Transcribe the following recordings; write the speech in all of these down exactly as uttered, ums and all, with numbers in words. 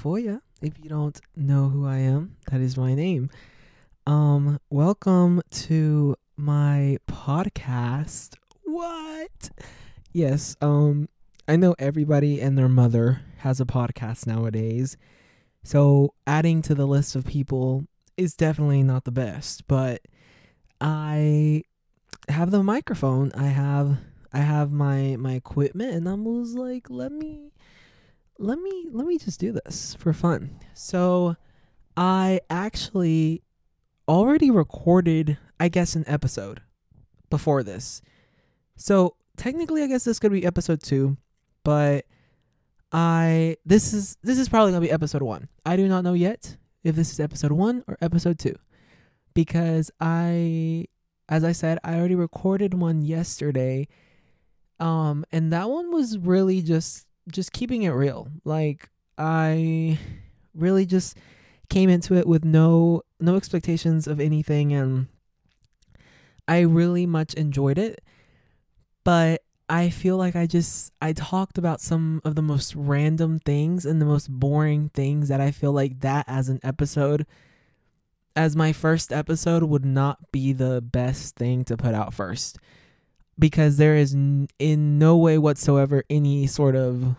Tafoya. If you don't know who I am, that is my name. Um, welcome to my podcast. What? Yes, um, I know everybody and their mother has a podcast nowadays. So adding to the list of people is definitely not the best, but I have the microphone. I have I have my my equipment and I was like, let me let me let me just do this for fun. So I actually already recorded, I guess, an episode before this. So technically I guess this could be episode two, but I this is this is probably gonna be episode one. I do not know yet if this is episode one or episode two. Because I as I said, I already recorded one yesterday. Um and that one was really just just keeping it real. Like I really just came into it with no no expectations of anything, and I really much enjoyed it. But I feel like I just I talked about some of the most random things and the most boring things that I feel like that as an episode as my first episode would not be the best thing to put out first, because there is n- in no way whatsoever any sort of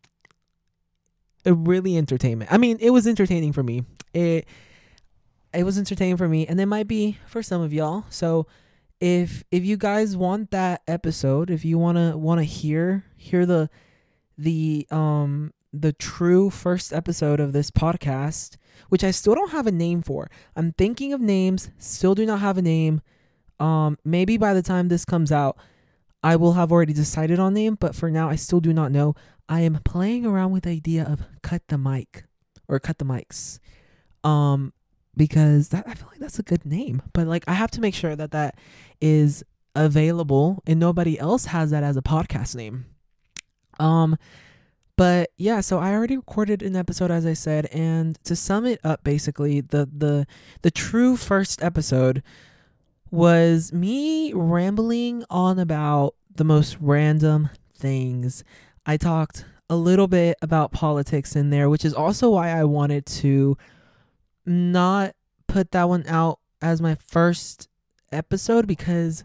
a really entertainment. I mean, it was entertaining for me. It it was entertaining for me, and it might be for some of y'all. So if if you guys want that episode, if you wanna wanna hear hear the the um the true first episode of this podcast, which I still don't have a name for. I'm thinking of names, still do not have a name. Um maybe by the time this comes out, I will have already decided on name, but for now I still do not know. I am playing around with the idea of cut the mic or cut the mics. Um because that I feel like that's a good name, but like I have to make sure that that is available and nobody else has that as a podcast name. Um But yeah, so I already recorded an episode, as I said, and to sum it up, basically, the the the true first episode was me rambling on about the most random things. I talked a little bit about politics in there, which is also why I wanted to not put that one out as my first episode, because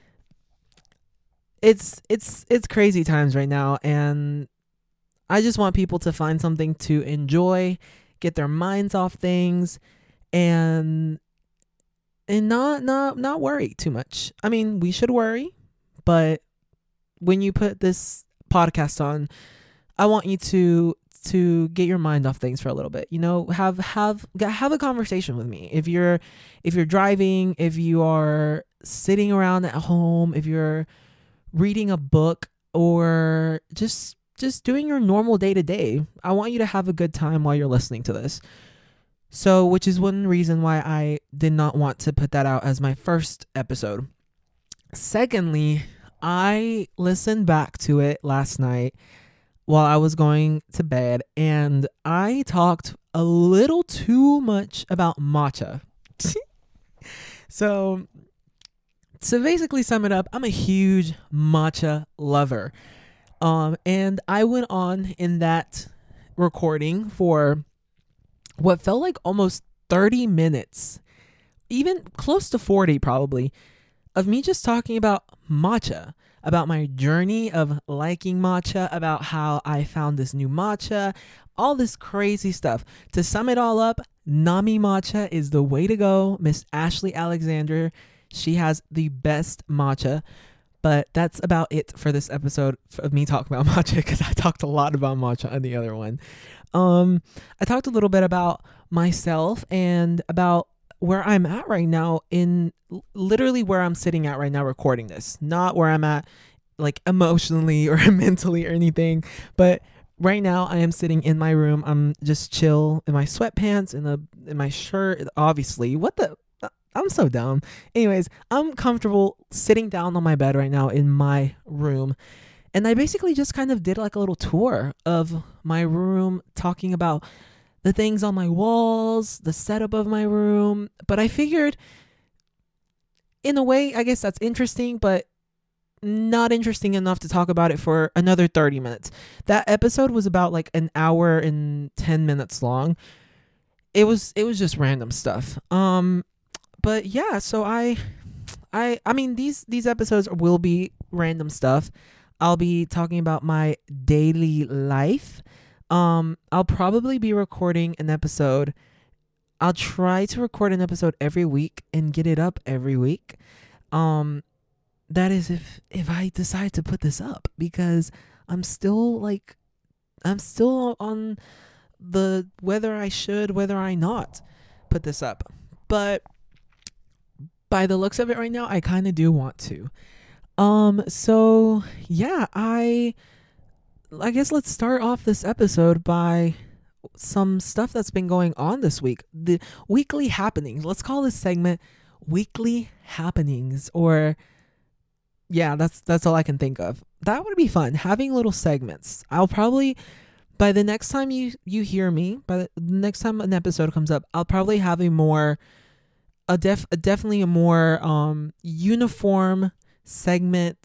it's it's it's crazy times right now, and I just want people to find something to enjoy, get their minds off things, and and not not not worry too much. I mean, we should worry, but when you put this podcast on, I want you to to get your mind off things for a little bit. You know, have have have a conversation with me. If you're if you're driving, if you are sitting around at home, if you're reading a book, or just just doing your normal day to day, I want you to have a good time while you're listening to this. So, which is one reason why I did not want to put that out as my first episode. Secondly, I listened back to it last night while I was going to bed, and I talked a little too much about matcha. So, to basically sum it up, I'm a huge matcha lover. Um, and I went on in that recording for what felt like almost thirty minutes, even close to forty probably, of me just talking about matcha, about my journey of liking matcha, about how I found this new matcha, all this crazy stuff. To sum it all up, Nami Matcha is the way to go. Miss Ashley Alexander, she has the best matcha. But that's about it for this episode of me talking about matcha, because I talked a lot about matcha on the other one. Um, I talked a little bit about myself and about where I'm at right now, in literally where I'm sitting at right now recording this. Not where I'm at like emotionally or mentally or anything, but right now I am sitting in my room. I'm just chill in my sweatpants, in, the, in my shirt, obviously. What the... I'm so dumb. Anyways, I'm comfortable sitting down on my bed right now in my room. And I basically just kind of did like a little tour of my room, talking about the things on my walls, the setup of my room. But I figured, in a way, I guess that's interesting, but not interesting enough to talk about it for another thirty minutes. That episode was about like an hour and ten minutes long. It was it was just random stuff. Um but yeah, so I I I mean these these episodes will be random stuff. I'll be talking about my daily life. Um I'll probably be recording an episode. I'll try to record an episode every week and get it up every week. Um that is if if I decide to put this up, because I'm still like I'm still on the whether I should, whether I not put this up. But by the looks of it right now, I kind of do want to. Um so yeah, I I guess let's start off this episode by some stuff that's been going on this week. The weekly happenings. Let's call this segment Weekly Happenings, or yeah, that's that's all I can think of. That would be fun, having little segments. I'll probably, by the next time you you hear me, by the next time an episode comes up, I'll probably have a more a def a definitely a more um uniform segment.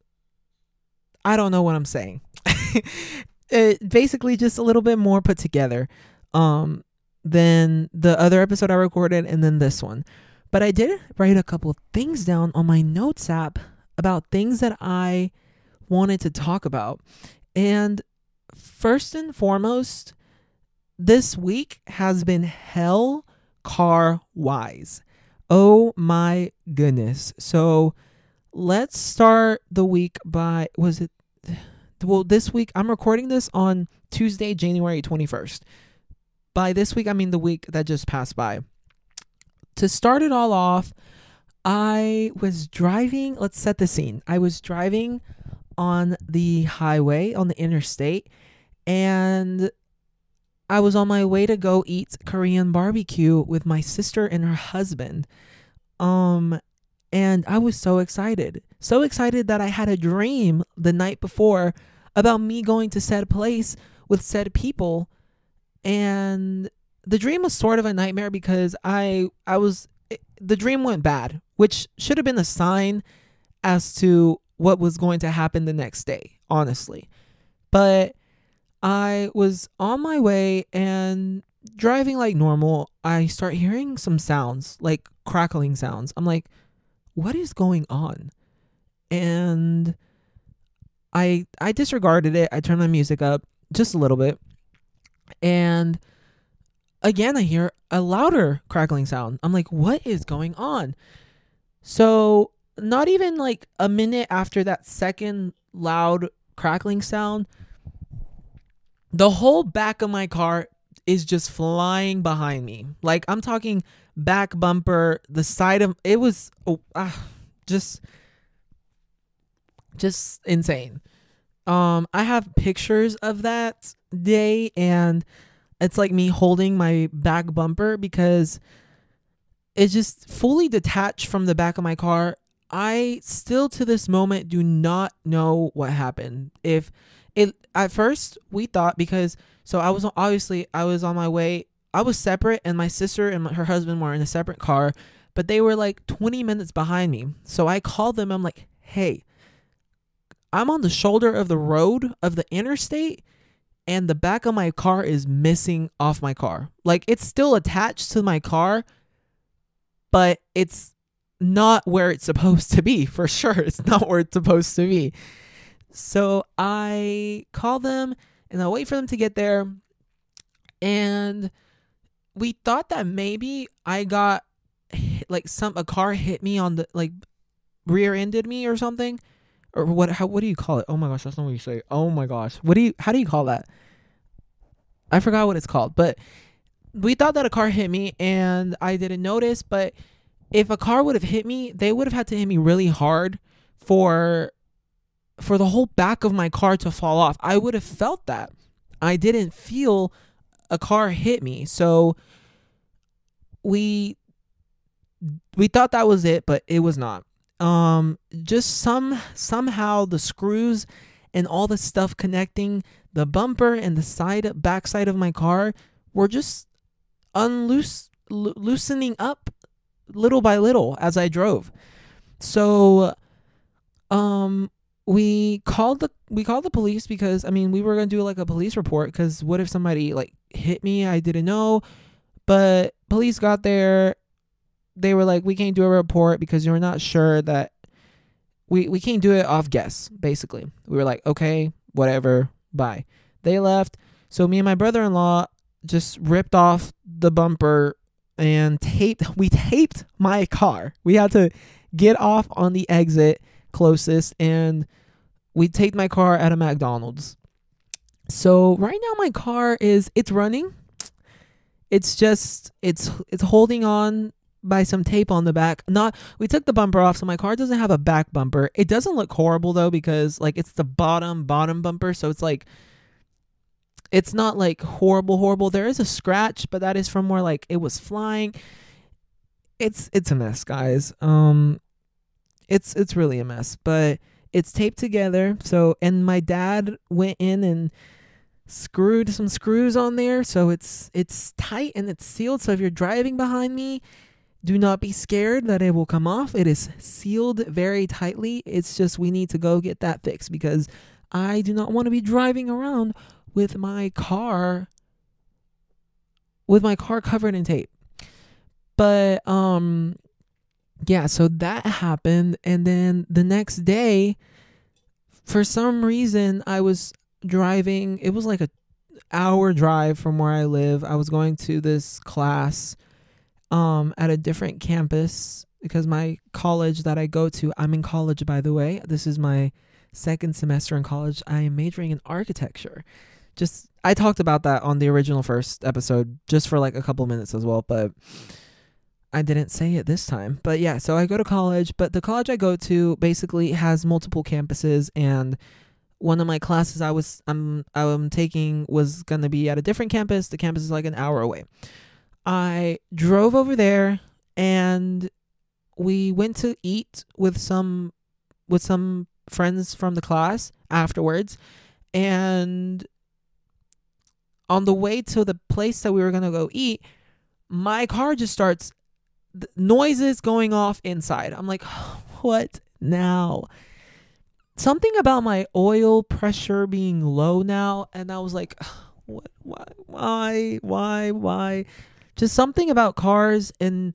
I don't know what I'm saying. It basically just a little bit more put together um than the other episode I recorded and then this one. But I did write a couple of things down on my notes app about things that I wanted to talk about. And first and foremost, this week has been hell car wise. Oh my goodness. So let's start the week by, was it, well, this week, I'm recording this on Tuesday, January twenty-first. By this week, I mean the week that just passed by. To start it all off, I was driving, let's set the scene. I was driving on the highway, on the interstate, and I was on my way to go eat Korean barbecue with my sister and her husband. Um, and I was so excited. So excited that I had a dream the night before about me going to said place with said people. And the dream was sort of a nightmare because I I was it, the dream went bad, which should have been a sign as to what was going to happen the next day, honestly. But I was on my way and driving like normal. I start hearing some sounds, like crackling sounds. I'm like, what is going on? And I I disregarded it. I turned my music up just a little bit. And again, I hear a louder crackling sound. I'm like, what is going on? So not even like a minute after that second loud crackling sound, the whole back of my car is just flying behind me. Like, I'm talking back bumper, the side of it was oh, ah, just just insane. Um, I have pictures of that day, and it's like me holding my back bumper because it just fully detached from the back of my car. I still to this moment do not know what happened. If it at first we thought, because so I was obviously I was on my way. I was separate, and my sister and my, her husband were in a separate car, but they were like twenty minutes behind me. So I called them. I'm like, hey, I'm on the shoulder of the road of the interstate, and the back of my car is missing off my car. Like, it's still attached to my car, but it's not where it's supposed to be. For sure, it's not where it's supposed to be. So I call them, and I wait for them to get there. And we thought that maybe I got hit, like some a car hit me on the like rear-ended me or something. Or what? How? What do you call it? Oh my gosh, that's not what you say. Oh my gosh, what do you? How do you call that? I forgot what it's called. But we thought that a car hit me, and I didn't notice. But if a car would have hit me, they would have had to hit me really hard for for the whole back of my car to fall off. I would have felt that. I didn't feel a car hit me, so we we thought that was it, but it was not. Um, just some somehow the screws and all the stuff connecting the bumper and the side back side of my car were just unloose lo- loosening up little by little as I drove. So Um, we called the we called the police because I mean we were gonna do like a police report because what if somebody like hit me? I didn't know, but police got there. They were like, we can't do a report because you're not sure that we we can't do it off guess. Basically, we were like, okay, whatever, bye. They left. So me and my brother-in-law just ripped off the bumper and taped. We taped my car. We had to get off on the exit closest, and we taped my car at a McDonald's. So right now my car is it's running. It's just it's it's holding on by some tape on the back. Not we took the bumper off, so my car doesn't have a back bumper. It doesn't look horrible though because like it's the bottom bottom bumper, so it's like it's not like horrible horrible. There is a scratch, but that is from where like it was flying. It's it's a mess, guys. Um it's it's really a mess, but it's taped together. So and my dad went in and screwed some screws on there, so it's it's tight and it's sealed. So if you're driving behind me, do not be scared that it will come off. It is sealed very tightly. It's just we need to go get that fixed because I do not want to be driving around with my car with my car covered in tape. But um yeah, so that happened, and then the next day for some reason I was driving. It was like a hour drive from where I live. I was going to this class um at a different campus because my college that I go to, I'm in college, by the way. This is my second semester in college. I am majoring in architecture. Just I talked about that on the original first episode just for like a couple minutes as well, but I didn't say it this time. But yeah, so I go to college, but the college I go to basically has multiple campuses, and one of my classes I was I'm I'm taking was gonna be at a different campus. The campus is like an hour away. I drove over there and we went to eat with some with some friends from the class afterwards. And on the way to the place that we were gonna go eat, my car just starts noises going off inside. I'm like, what now? Something about my oil pressure being low now, and I was like, what? Why? Why? Why? Why? Just something about cars, and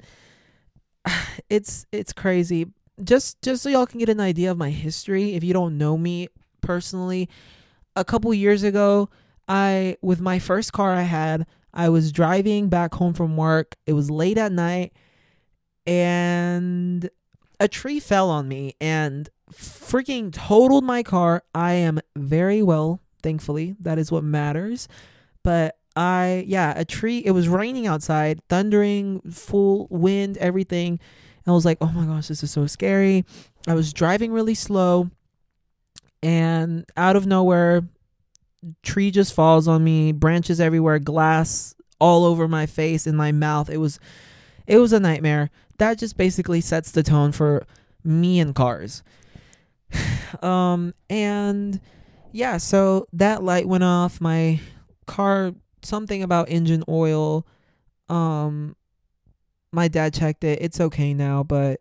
it's it's crazy. Just just so y'all can get an idea of my history, if you don't know me personally, a couple years ago, I with my first car I had, I was driving back home from work. It was late at night, and a tree fell on me and freaking totaled my car. I am very well, thankfully. That is what matters. But I, yeah, a tree, it was raining outside, thundering, full wind, everything. And I was like, oh my gosh, this is so scary. I was driving really slow, and out of nowhere, tree just falls on me, branches everywhere, glass all over my face and my mouth. It was, it was a nightmare. That just basically sets the tone for me and cars. um, and yeah, so that light went off. My car, something about engine oil. Um, my dad checked it. It's okay now, but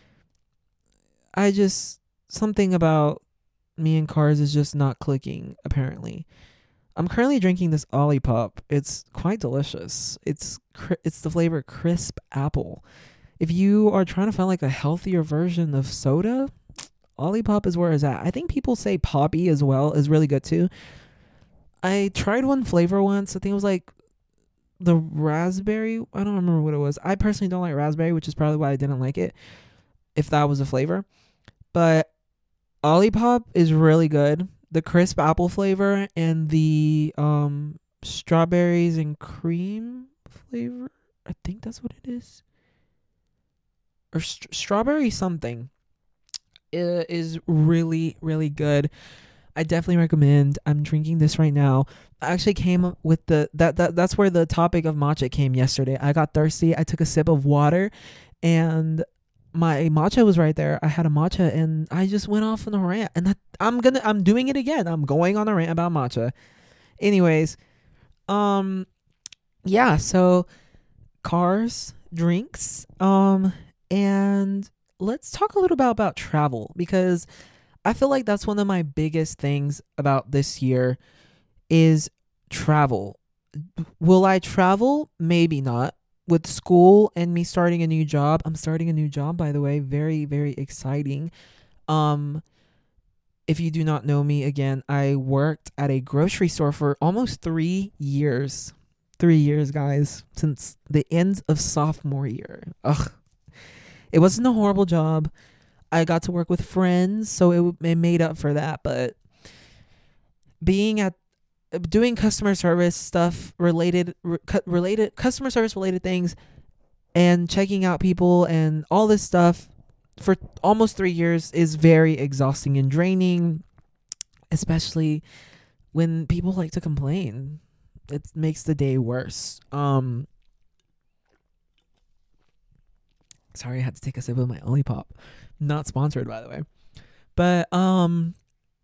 I just, something about me and cars is just not clicking, apparently. I'm currently drinking this Olipop. It's quite delicious. It's it's the flavor crisp apple. If you are trying to find like a healthier version of soda, Olipop is where it's at. I think people say Poppy as well is really good too. I tried one flavor once. I think it was like the raspberry. I don't remember what it was. I personally don't like raspberry, which is probably why I didn't like it, if that was a flavor. But Olipop is really good. The crisp apple flavor and the um strawberries and cream flavor. I think that's what it is. Or st- strawberry something. It is really, really good. I definitely recommend. I'm drinking this right now. I actually came up with the that, that that's where the topic of matcha came yesterday. I got thirsty. I took a sip of water, and my matcha was right there. I had a matcha, and I just went off on a rant. And that, I'm gonna, I'm doing it again. I'm going on a rant about matcha. Anyways, um, yeah. So, cars, drinks, um, and let's talk a little bit about travel, because I feel like that's one of my biggest things about this year is travel. Will I travel? Maybe not. With school and me starting a new job, I'm starting a new job, by the way. Very, very exciting. Um, if you do not know me, again, I worked at a grocery store for almost three years. Three years, guys, since the end of sophomore year. Ugh. It wasn't a horrible job. I got to work with friends, so it, it made up for that. But being at doing customer service stuff related re, related customer service related things and checking out people and all this stuff for almost three years is very exhausting and draining, especially when people like to complain. It makes the day worse. Um sorry, I had to take a sip of my Olipop. Not sponsored, by the way. But um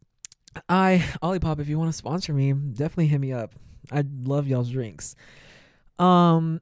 I Olipop, if you want to sponsor me, definitely hit me up. I love y'all's drinks. Um,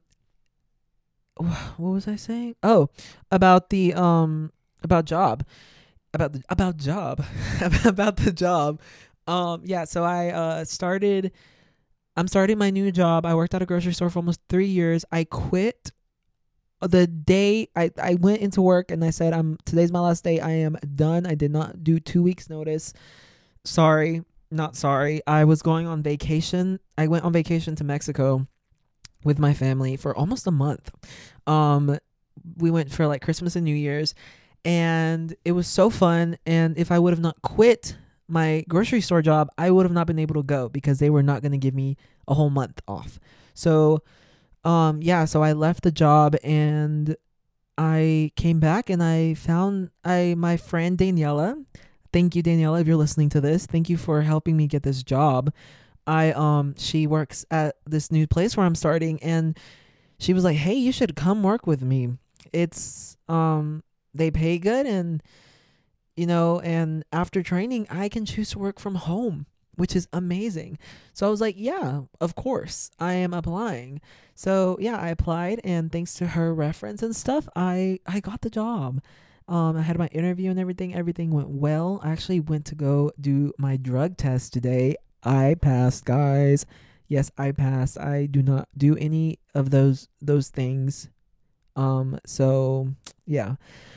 what was I saying? Oh, about the um about job, about the about job, about the job. Um, yeah. So I uh started. I'm starting my new job. I worked at a grocery store for almost three years. I quit the day I, I went into work and I said, I'm today's my last day. I am done. I did not do two weeks notice. Sorry, not sorry. I was going on vacation. I went on vacation to Mexico with my family for almost a month. Um, we went for like Christmas and New Year's, and it was so fun. And if I would have not quit my grocery store job, I would have not been able to go because they were not going to give me a whole month off. So, um, yeah, so I left the job and I came back and I found I my friend Daniela. Thank you, Daniela, if you're listening to this. Thank you for helping me get this job. I um she works at this new place where I'm starting, and she was like, "Hey, you should come work with me. It's um they pay good, and you know, and after training, I can choose to work from home, which is amazing." So I was like, "Yeah, of course, I am applying." So yeah, I applied, and thanks to her reference and stuff, I I got the job. Um, I had my interview and everything. Everything went well. I actually went to go do my drug test today. I passed, guys. Yes, I passed. I do not do any of those those things. Um, so yeah.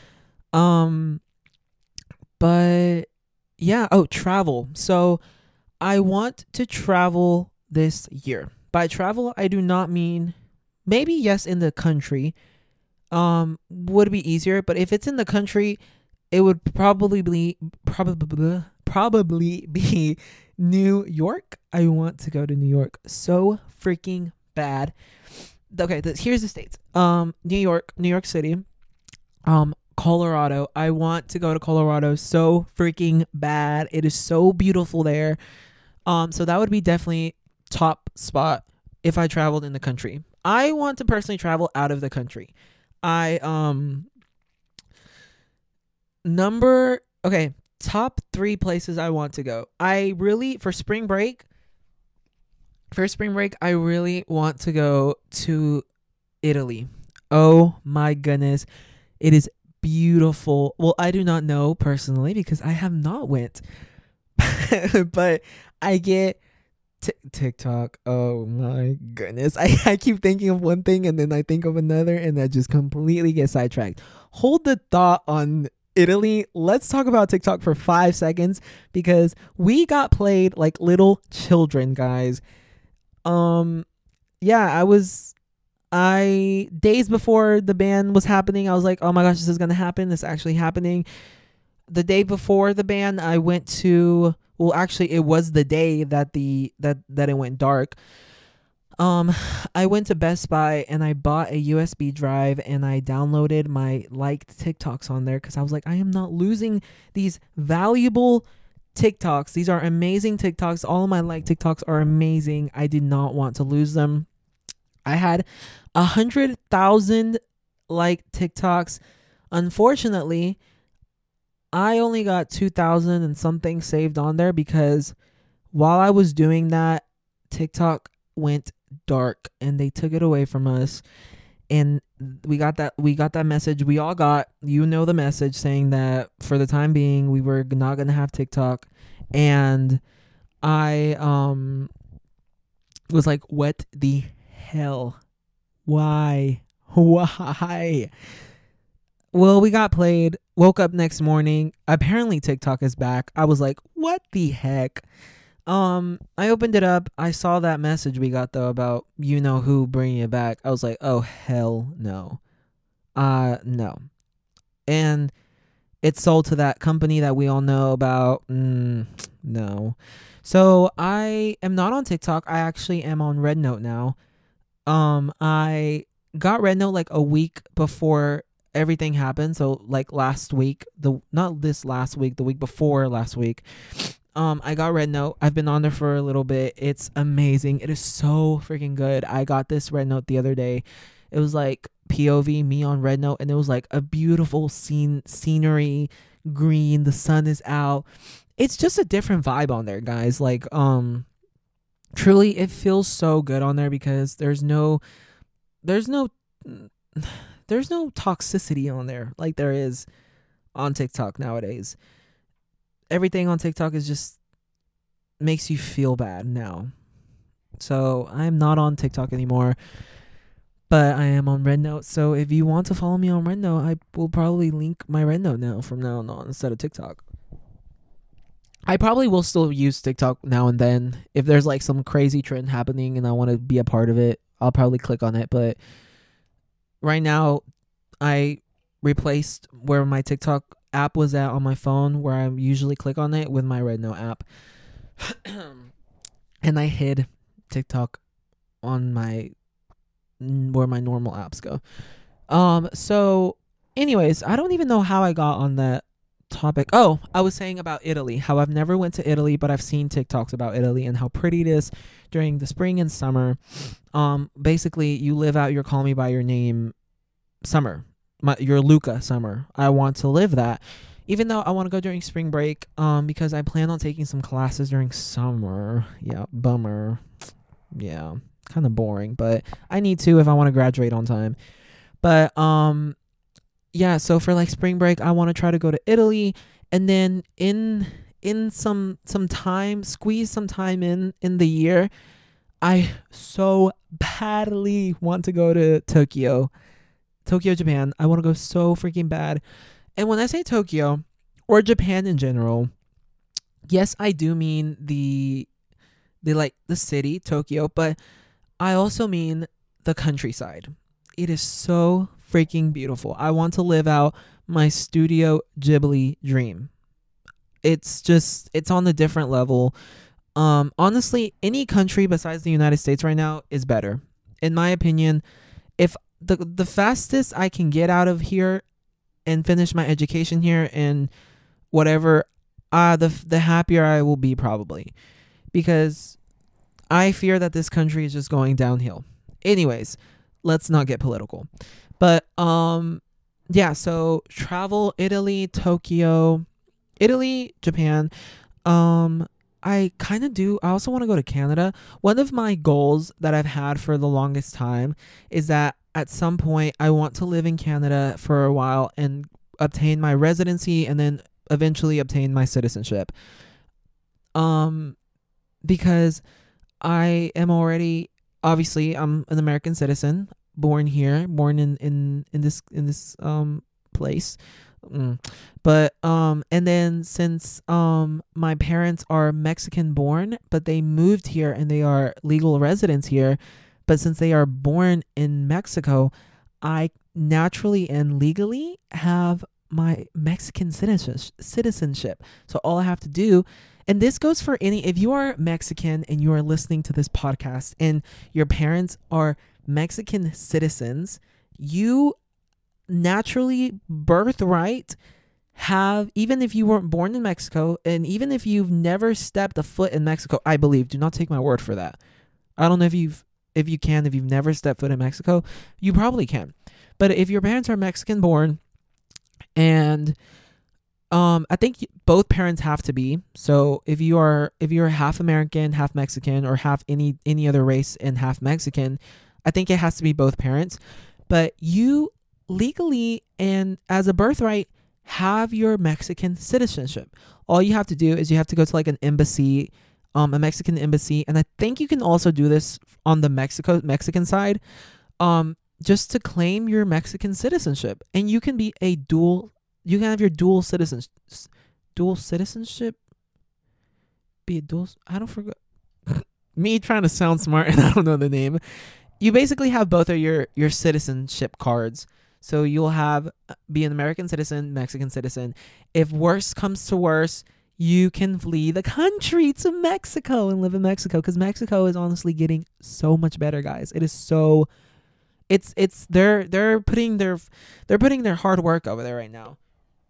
Um, but yeah. Oh, travel. So I want to travel this year. By travel, I do not mean maybe yes in the country. Um, would be easier, but if it's in the country, it would probably be probably probably be New York. I want to go to New York so freaking bad. Okay, th- here's the states. Um, New York, New York City, um, Colorado. I want to go to Colorado so freaking bad. It is so beautiful there. Um, so that would be definitely top spot if I traveled in the country. I want to personally travel out of the country. I um number okay, top three places I want to go. I really for spring break for spring break I really want to go to Italy. Oh my goodness. It is beautiful. Well, I do not know personally because I have not went. But I get T- TikTok. Oh my goodness. I, I keep thinking of one thing and then I think of another and I just completely get sidetracked. Hold the thought on Italy. Let's talk about TikTok for five seconds because we got played like little children, guys. Um, yeah, I was, I, days before the ban was happening, I was like, oh my gosh, this is going to happen. It's actually happening. The day before the ban, I went to, well, actually, it was the day that the that that it went dark. Um, I went to Best Buy and I bought a U S B drive and I downloaded my liked TikToks on there because I was like, I am not losing these valuable TikToks. These are amazing TikToks. All of my liked TikToks are amazing. I did not want to lose them. I had a hundred thousand liked TikToks. Unfortunately, I only got two thousand and something saved on there because while I was doing that, TikTok went dark and they took it away from us. and we got that we got that message. We all got, you know, the message saying that for the time being we were not gonna have TikTok, and I um was like, what the hell? Why? Why? Well, we got played. Woke up next morning. Apparently TikTok is back. I was like, what the heck? Um, I opened it up. I saw that message we got though about you know who bringing it back. I was like, oh hell no. Uh no. And it's sold to that company that we all know about. Mm, no. So I am not on TikTok. I actually am on Red Note now. Um, I got Red Note like a week before everything happened. So like last week, the not this last week, the week before last week. Um, I got Red Note. I've been on there for a little bit. It's amazing. It is so freaking good. I got this Red Note the other day. It was like P O V, me on Red Note, and it was like a beautiful scene, scenery, green. The sun is out. It's just a different vibe on there, guys. Like, um, truly, it feels so good on there because there's no, there's no, there's no toxicity on there like there is on TikTok nowadays. Everything on TikTok is just makes you feel bad now. So I'm not on TikTok anymore, but I am on Red Note. So if you want to follow me on Red Note, I will probably link my Red Note now from now on instead of TikTok. I probably will still use TikTok now and then. If there's like some crazy trend happening and I want to be a part of it, I'll probably click on it. But right now, I replaced where my TikTok app was at on my phone, where I usually click on it, with my Red Note app. And I hid TikTok on my where my normal apps go. Um so anyways, I don't even know how I got on that topic. Oh, I was saying about Italy, how I've never went to Italy, but I've seen TikToks about Italy and how pretty it is during the spring and summer. Um basically you live out your Call Me By Your Name summer. My, your Luca summer. I want to live that, even though I want to go during spring break, um, because I plan on taking some classes during summer. Yeah, bummer. Yeah, kind of boring, but I need to if I want to graduate on time. But um, yeah. So for like spring break, I want to try to go to Italy, and then in in some some time, squeeze some time in in the year. I so badly want to go to Tokyo. Tokyo, Japan. I want to go so freaking bad. And when I say Tokyo or Japan in general, yes, I do mean the the like the city, Tokyo, but I also mean the countryside. It is so freaking beautiful. I want to live out my Studio Ghibli dream. It's just it's on a different level. Um honestly, any country besides the United States right now is better. In my opinion, if The the fastest I can get out of here and finish my education here and whatever, uh, the the happier I will be probably. Because I fear that this country is just going downhill. Anyways, let's not get political. But, um, yeah, so travel, Italy, Tokyo, Italy, Japan. Um, I kind of do. I also want to go to Canada. One of my goals that I've had for the longest time is that at some point I want to live in Canada for a while and obtain my residency and then eventually obtain my citizenship. Um, because I am already, obviously I'm an American citizen, born here, born in, in, in this, in this, um, place. Mm. But, um, and then since, um, my parents are Mexican born, but they moved here and they are legal residents here. But since they are born in Mexico, I naturally and legally have my Mexican citizenship. So all I have to do, and this goes for any, if you are Mexican and you are listening to this podcast and your parents are Mexican citizens, you naturally, birthright, have, even if you weren't born in Mexico, and even if you've never stepped a foot in Mexico, I believe, do not take my word for that. I don't know if you've If you can, if you've never stepped foot in Mexico, you probably can. But if your parents are Mexican born, and um, I think both parents have to be. So if you are if you're half American, half Mexican, or half any any other race and half Mexican, I think it has to be both parents. but you legally and as a birthright have your Mexican citizenship. All you have to do is you have to go to like an embassy, um, a Mexican embassy, and I think you can also do this on the Mexico Mexican side, um, just to claim your Mexican citizenship, and you can be a dual. You can have your dual citizen, dual citizenship. Be a dual. I don't forget. Me trying to sound smart and I don't know the name. You basically have both of your your citizenship cards. So you'll have be an American citizen, Mexican citizen. If worse comes to worse, you can flee the country to Mexico and live in Mexico, because Mexico is honestly getting so much better, guys. It is so it's it's they're they're putting their they're putting their hard work over there right now.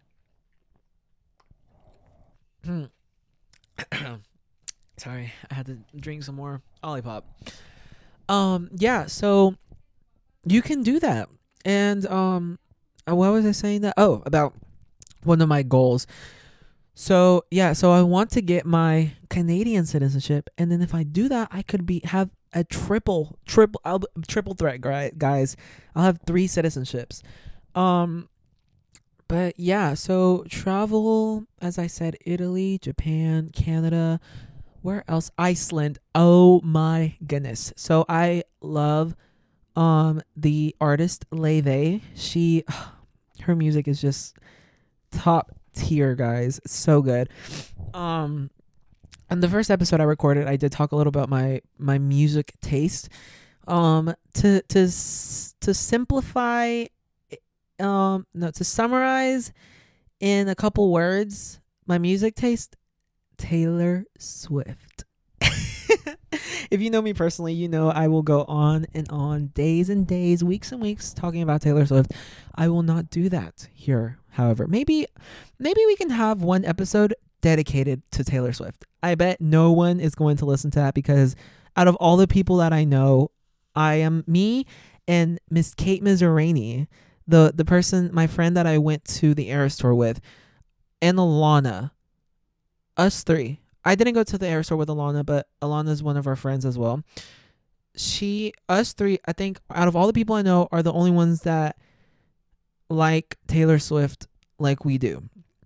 Sorry, I had to drink some more Olipop. Um yeah, so you can do that. And um, what was I saying that? Oh, about one of my goals. So yeah, so I want to get my Canadian citizenship, and then if I do that, I could be have a triple, triple, I'll, triple threat, guys. I'll have three citizenships. Um, but yeah, so travel, as I said, Italy, Japan, Canada. Where else? Iceland. Oh my goodness. So I love um the artist Leve. She her music is just top tier, guys. It's so good. Um and the first episode I recorded, I did talk a little about my my music taste. Um to to to simplify um no to summarize in a couple words, my music taste: Taylor Swift. If you know me personally, you know I will go on and on, days and days, weeks and weeks, talking about Taylor Swift. I will not do that here, however. Maybe maybe we can have one episode dedicated to Taylor Swift. I bet no one is going to listen to that, because out of all the people that I know, I am me and Miss Kate Mizraini, the, the person, my friend that I went to the Eras Tour with, and Alana. Us three. I didn't go to the Eras Tour with Alana, but Alana is one of our friends as well. She, us three, I think out of all the people I know, are the only ones that like Taylor Swift like we do.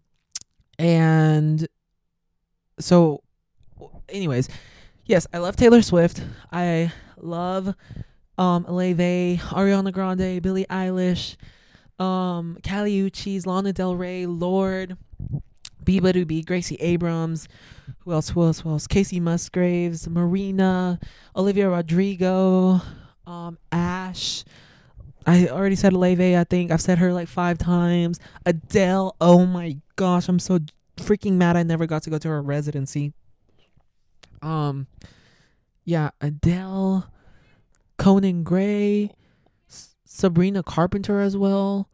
And so, anyways, yes, I love Taylor Swift. I love um Leve, Ariana Grande, Billie Eilish, um Kali Uchis, Lana Del Rey, Lorde, Biba Dubi, Gracie Abrams, who else, who else, who else, Casey Musgraves, Marina, Olivia Rodrigo, um, Ash. I already said Leve, I think. I've said her like five times. Adele, oh my gosh, I'm so freaking mad I never got to go to her residency. Um, yeah, Adele, Conan Gray, S- Sabrina Carpenter as well.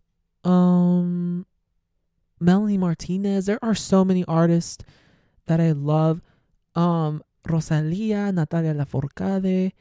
Um... Melanie Martinez. There are so many artists that I love. Um, Rosalia, Natalia Lafourcade,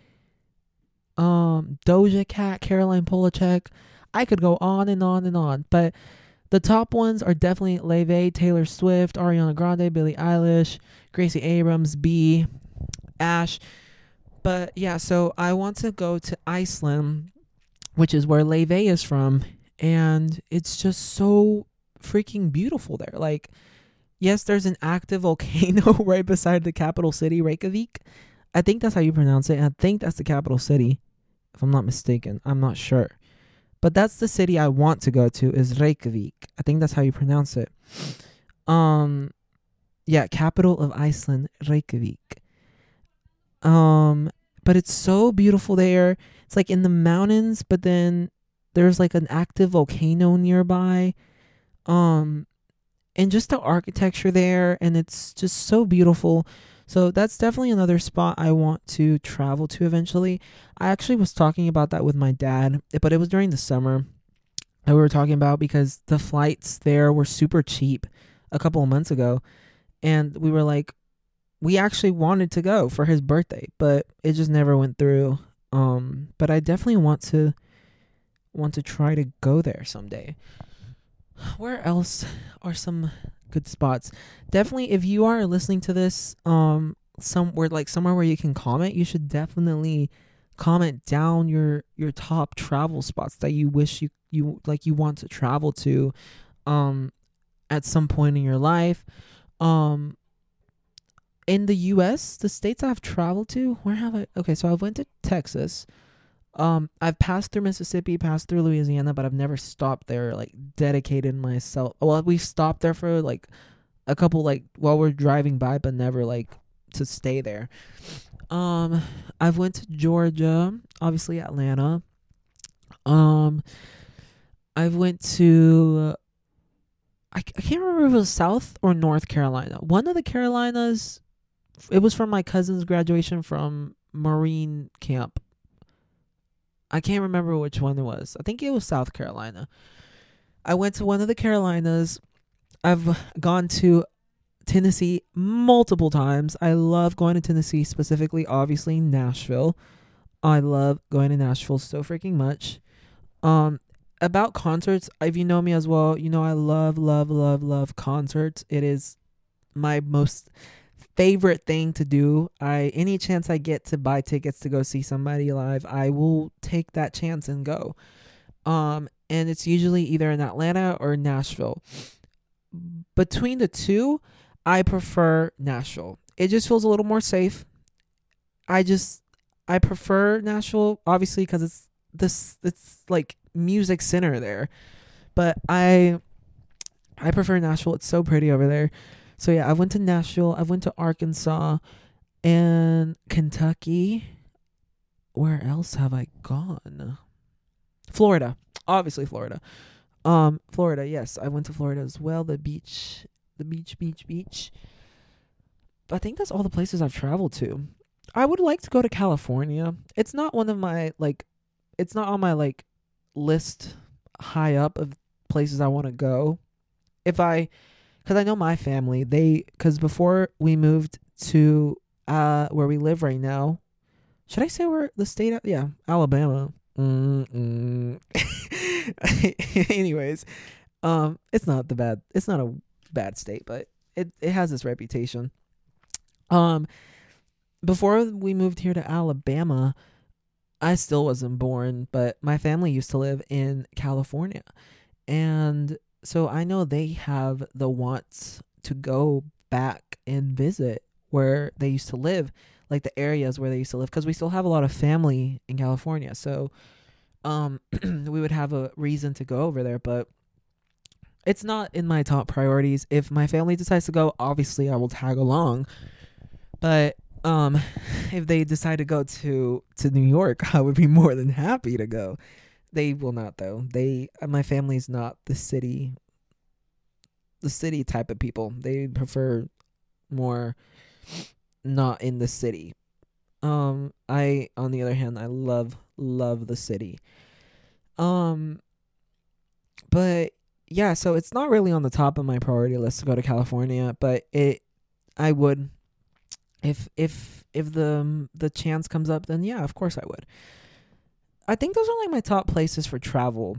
um, Doja Cat, Caroline Polachek. I could go on and on and on, but the top ones are definitely Leve, Taylor Swift, Ariana Grande, Billie Eilish, Gracie Abrams, B, Ash. But yeah, so I want to go to Iceland, which is where Leve is from, and it's just so freaking beautiful there. Like, yes, there's an active volcano right beside the capital city, Reykjavik. I think that's how you pronounce it, and I think that's the capital city, if I'm not mistaken. I'm not sure, but that's the city I want to go to, is Reykjavik. I think that's how you pronounce it. Um yeah, capital of Iceland, Reykjavik. Um but it's so beautiful there. It's like in the mountains, but then there's like an active volcano nearby. Um, and just the architecture there, and it's just so beautiful. So that's definitely another spot I want to travel to eventually. I actually was talking about that with my dad, but it was during the summer that we were talking about, because the flights there were super cheap a couple of months ago, and we were like, we actually wanted to go for his birthday, but it just never went through. Um, but I definitely want to want to try to go there someday. Where else are some good spots? Definitely, if you are listening to this um somewhere like somewhere where you can comment, you should definitely comment down your your top travel spots that you wish you you like you want to travel to um at some point in your life. Um in the U S, the states I've traveled to, where have I okay, so I went to Texas. Um I've passed through Mississippi, passed through Louisiana, but I've never stopped there, like dedicated myself. Well, we've stopped there for like a couple, like while we're driving by, but never like to stay there. Um, I've went to Georgia, obviously Atlanta. Um, I've went to I, I can't remember if it was South or North Carolina. One of the Carolinas. It was from my cousin's graduation from Marine camp. I can't remember which one it was. I think it was South Carolina. I went to one of the Carolinas. I've gone to Tennessee multiple times. I love going to Tennessee, specifically, obviously, Nashville. I love going to Nashville so freaking much. Um, about concerts, if you know me as well, you know I love, love, love, love concerts. It is my most favorite thing to do. I any chance I get to buy tickets to go see somebody live, I will take that chance and go. Um, and it's usually either in Atlanta or Nashville. Between the two, I prefer Nashville. It just feels a little more safe. I just I prefer Nashville, obviously, because it's this it's like music center there. But I I prefer Nashville. It's so pretty over there. So yeah, I went to Nashville. I went to Arkansas and Kentucky. Where else have I gone? Florida, obviously Florida. Um, Florida, yes, I went to Florida as well. The beach, the beach, beach, beach. But I think that's all the places I've traveled to. I would like to go to California. It's not one of my like, it's not on my like list high up of places I want to go. If I, because I know my family, they, because before we moved to uh where we live right now, should I say where the state? Yeah, Alabama. Mm-mm. Anyways, um, it's not the bad. It's not a bad state, but it it has this reputation. Um, before we moved here to Alabama, I still wasn't born, but my family used to live in California, and so I know they have the wants to go back and visit where they used to live, like the areas where they used to live, because we still have a lot of family in California. So um we would have a reason to go over there, but it's not in my top priorities. If my family decides to go, obviously I will tag along. But um if they decide to go to to New York, I would be more than happy to go. They will not, though. They my family's not the city the city type of people. They prefer more not in the city. Um I on the other hand, I love love the city. Um but yeah, so it's not really on the top of my priority list to go to California, but it I would if if if the the chance comes up, then yeah, of course I would. I think those are like my top places for travel.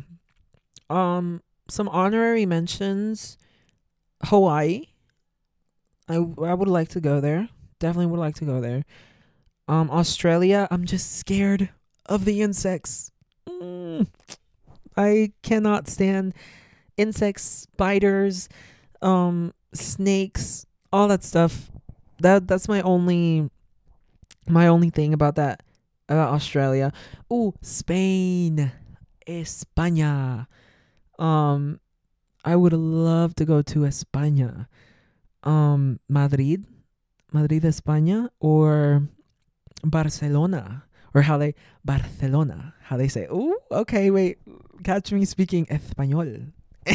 Um some honorary mentions: Hawaii. I I would like to go there. Definitely would like to go there. Um Australia, I'm just scared of the insects. Mm. I cannot stand insects, spiders, um, snakes, all that stuff. That that's my only my only thing about that about Australia. Ooh, Spain, España. Um, I would love to go to España. Um, Madrid, Madrid, España, or Barcelona. Or how they, Barcelona, how they say, ooh, okay, wait, catch me speaking Espanol.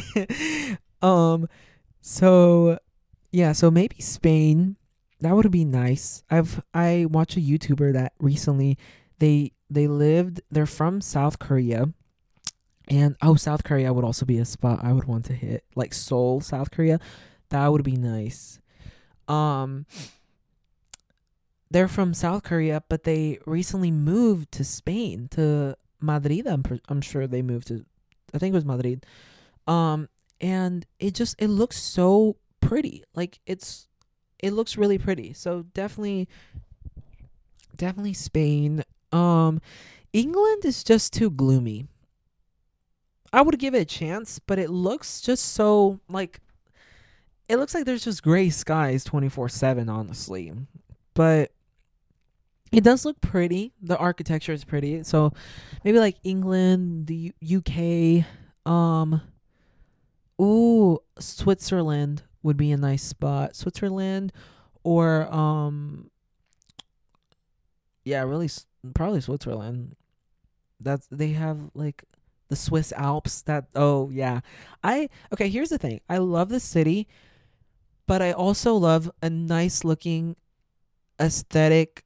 um, so, yeah, so maybe Spain, that would be nice. I've, I watched a YouTuber that recently, they, they lived, they're from South Korea, and, oh, South Korea would also be a spot I would want to hit, like Seoul, South Korea, that would be nice. Um... They're from South Korea, but they recently moved to Spain, to Madrid. I'm, I'm sure they moved to, I think it was Madrid. Um, and it just, it looks so pretty. Like it's, it looks really pretty. So definitely, definitely Spain. Um, England is just too gloomy. I would give it a chance, but it looks just so like it looks like there's just gray skies twenty-four seven, honestly. But it does look pretty. The architecture is pretty. So maybe like England, the U- UK, um ooh, Switzerland would be a nice spot. Switzerland or um yeah, really probably Switzerland. That's they have like the Swiss Alps that oh yeah. I okay, here's the thing. I love the city, but I also love a nice looking aesthetic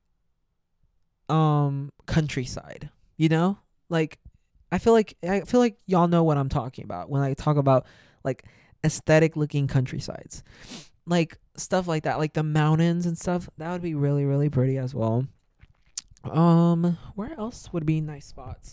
um countryside. You know? Like I feel like I feel like y'all know what I'm talking about when I talk about like aesthetic looking countrysides. Like stuff like that, like the mountains and stuff. That would be really really pretty as well. Um where else would be nice spots?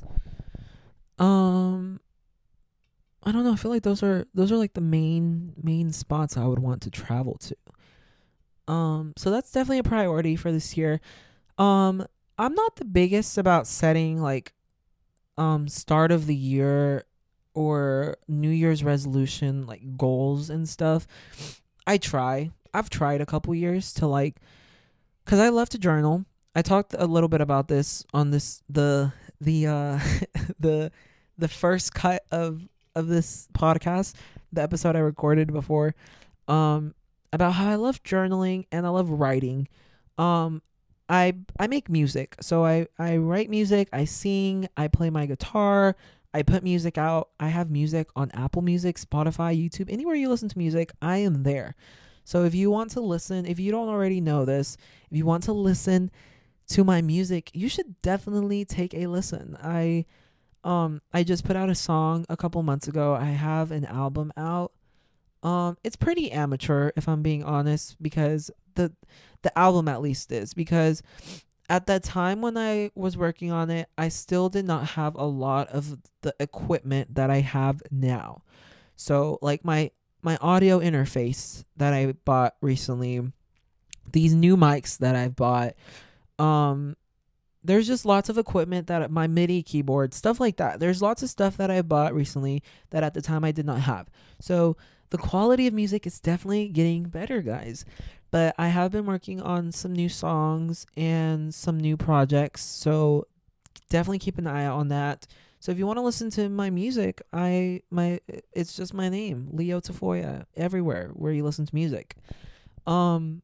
Um I don't know. I feel like those are those are like the main main spots I would want to travel to. Um so that's definitely a priority for this year. Um I'm not the biggest about setting like um start of the year or New Year's resolution like goals and stuff. I try. I've tried a couple years to like cuz I love to journal. I talked a little bit about this on this the the uh the the first cut of of this podcast, the episode I recorded before, um about how I love journaling and I love writing. Um I I make music. So I I write music, I sing, I play my guitar, I put music out. I have music on Apple Music, Spotify, YouTube, anywhere you listen to music, I am there. So if you want to listen, if you don't already know this, if you want to listen to my music, you should definitely take a listen. I um I just put out a song a couple months ago. I have an album out. Um it's pretty amateur if I'm being honest because the the album at least is because at that time when I was working on it, I still did not have a lot of the equipment that I have now. So like my my audio interface that I bought recently, these new mics that I've bought, um there's just lots of equipment that my MIDI keyboard, stuff like that. There's lots of stuff that I bought recently that at the time I did not have. So the quality of music is definitely getting better, guys. But I have been working on some new songs and some new projects. So definitely keep an eye out on that. So if you want to listen to my music, I my it's just my name, Leo Tafoya, everywhere where you listen to music. Um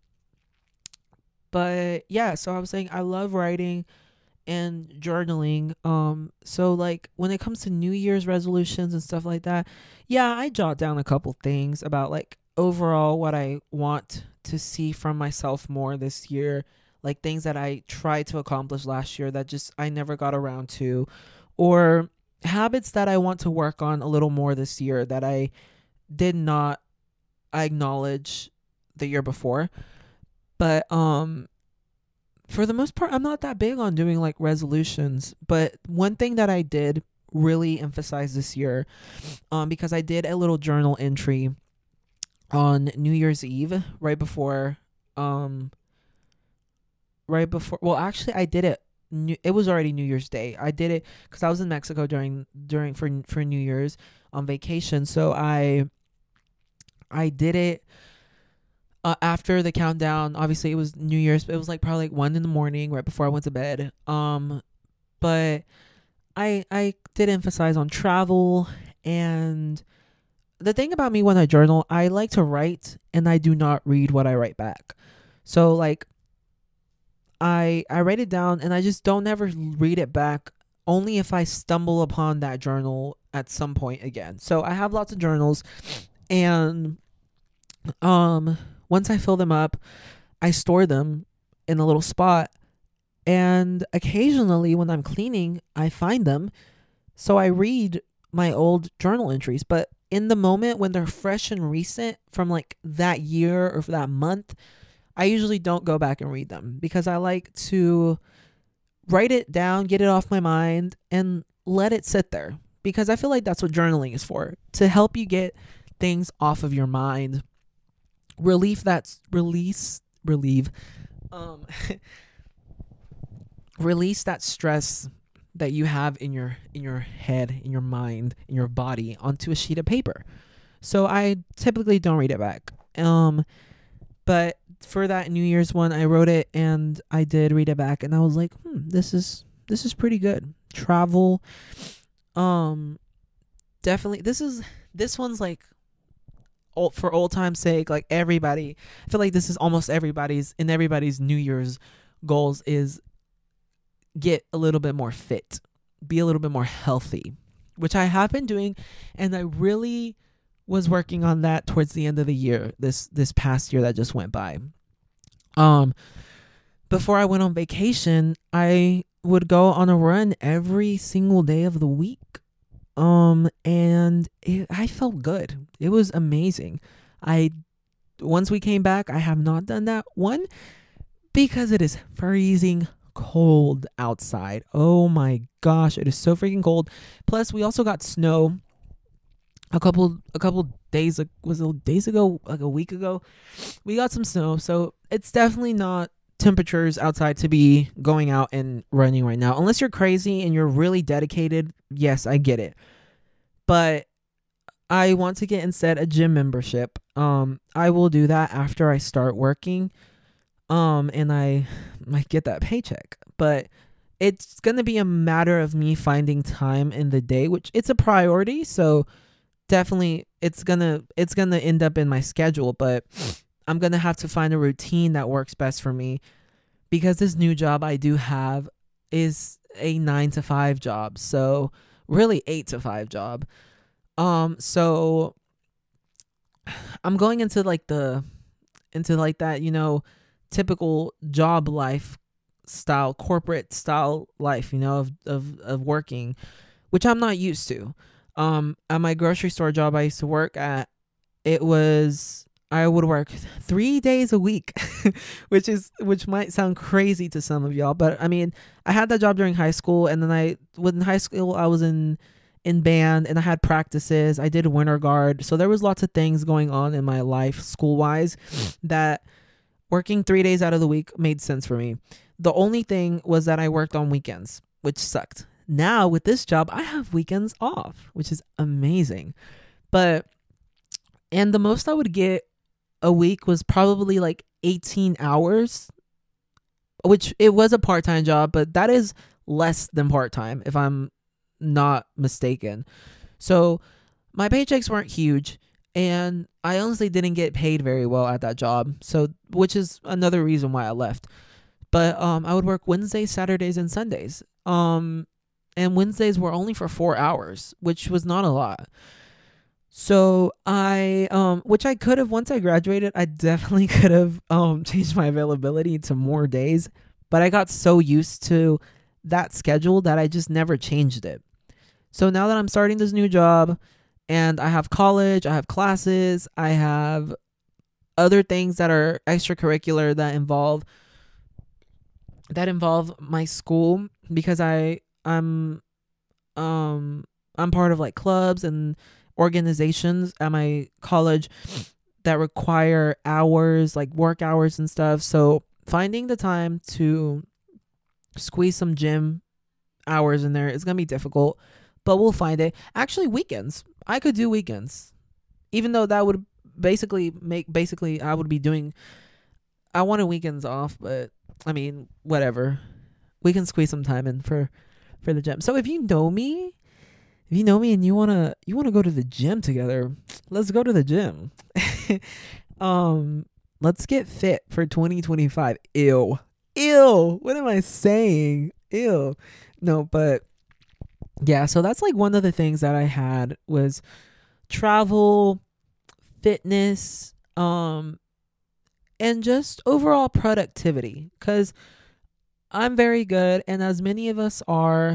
but yeah, so I was saying I love writing and journaling. Um, so like when it comes to New Year's resolutions and stuff like that, yeah, I jot down a couple things about like overall what I want to see from myself more this year, like things that I tried to accomplish last year that just I never got around to, or habits that I want to work on a little more this year that I did not acknowledge the year before. But um for the most part, I'm not that big on doing like resolutions. But one thing that I did really emphasize this year, um, because I did a little journal entry on New Year's Eve, right before, um, right before. Well, actually, I did it. It was already New Year's Day. I did it because I was in Mexico during during for for New Year's on vacation. So I I did it uh, after the countdown. Obviously it was New Year's, but it was like probably like one in the morning right before I went to bed. Um, but I I did emphasize on travel. And the thing about me when I journal, I like to write and I do not read what I write back. So like I I write it down and I just don't ever read it back, only if I stumble upon that journal at some point again. So I have lots of journals, and um once I fill them up, I store them in a little spot, and occasionally when I'm cleaning, I find them. So I read my old journal entries, but in the moment when they're fresh and recent from like that year or for that month, I usually don't go back and read them because I like to write it down, get it off my mind, and let it sit there, because I feel like that's what journaling is for, to help you get things off of your mind, relief that's release relieve um release that stress that you have in your in your head, in your mind, in your body onto a sheet of paper. So I typically don't read it back. Um but for that New Year's one, I wrote it and I did read it back, and I was like, "Hmm, this is this is pretty good." Travel um definitely this is this one's like old, for old time's sake, like everybody, I feel like this is almost everybody's in everybody's New Year's goals is get a little bit more fit, be a little bit more healthy, which I have been doing, and I really was working on that towards the end of the year, this this past year that just went by. Um before I went on vacation, I would go on a run every single day of the week. Um and it, I felt good. It was amazing. I Once we came back, I have not done that one because it is freezing cold outside. Oh my gosh, it is so freaking cold. Plus, we also got snow a couple a couple days was it days ago, like a week ago. We got some snow, so it's definitely not temperatures outside to be going out and running right now. Unless you're crazy and you're really dedicated, yes, I get it. But I want to get instead a gym membership. Um, I will do that after I start working. Um, and I might get that paycheck. But it's gonna be a matter of me finding time in the day, which it's a priority. So definitely, it's gonna it's gonna end up in my schedule. But I'm gonna have to find a routine that works best for me, because this new job I do have is a nine to five job. So really eight to five job. Um, so I'm going into like the into like that, you know, typical job life style, corporate style life, you know, of, of, of working, which I'm not used to. Um, at my grocery store job I used to work at, it was, I would work three days a week, which is, which might sound crazy to some of y'all, but I mean, I had that job during high school, and then I, within high school, I was in, in band, and I had practices. I did winter guard. So there was lots of things going on in my life school wise that working three days out of the week made sense for me. The only thing was that I worked on weekends, which sucked. Now with this job, I have weekends off, which is amazing. But, and the most I would get a week was probably like eighteen hours, which it was a part-time job, but that is less than part-time if I'm not mistaken. So my paychecks weren't huge, and I honestly didn't get paid very well at that job. So, which is another reason why I left. But um, I would work Wednesdays, Saturdays, and Sundays. Um, and Wednesdays were only for four hours, which was not a lot. So I, um, which I could have, once I graduated, I definitely could have um changed my availability to more days. But I got so used to that schedule that I just never changed it. So now that I'm starting this new job, and I have college, I have classes, I have other things that are extracurricular that involve that involve my school, because I I'm um I'm part of like clubs and organizations at my college that require hours, like work hours and stuff. So finding the time to squeeze some gym hours in there is gonna be difficult, but we'll find it. Actually, weekends. I could do weekends, even though that would basically make basically I would be doing. I wanted weekends off, but I mean, whatever. We can squeeze some time in for for the gym. So if you know me, if you know me and you wanna you wanna go to the gym together, let's go to the gym. um, let's get fit for twenty twenty-five. Ew, ew. What am I saying? Ew. No, but yeah. So that's like one of the things that I had was travel, fitness, um, and just overall productivity. Because I'm very good, and as many of us are,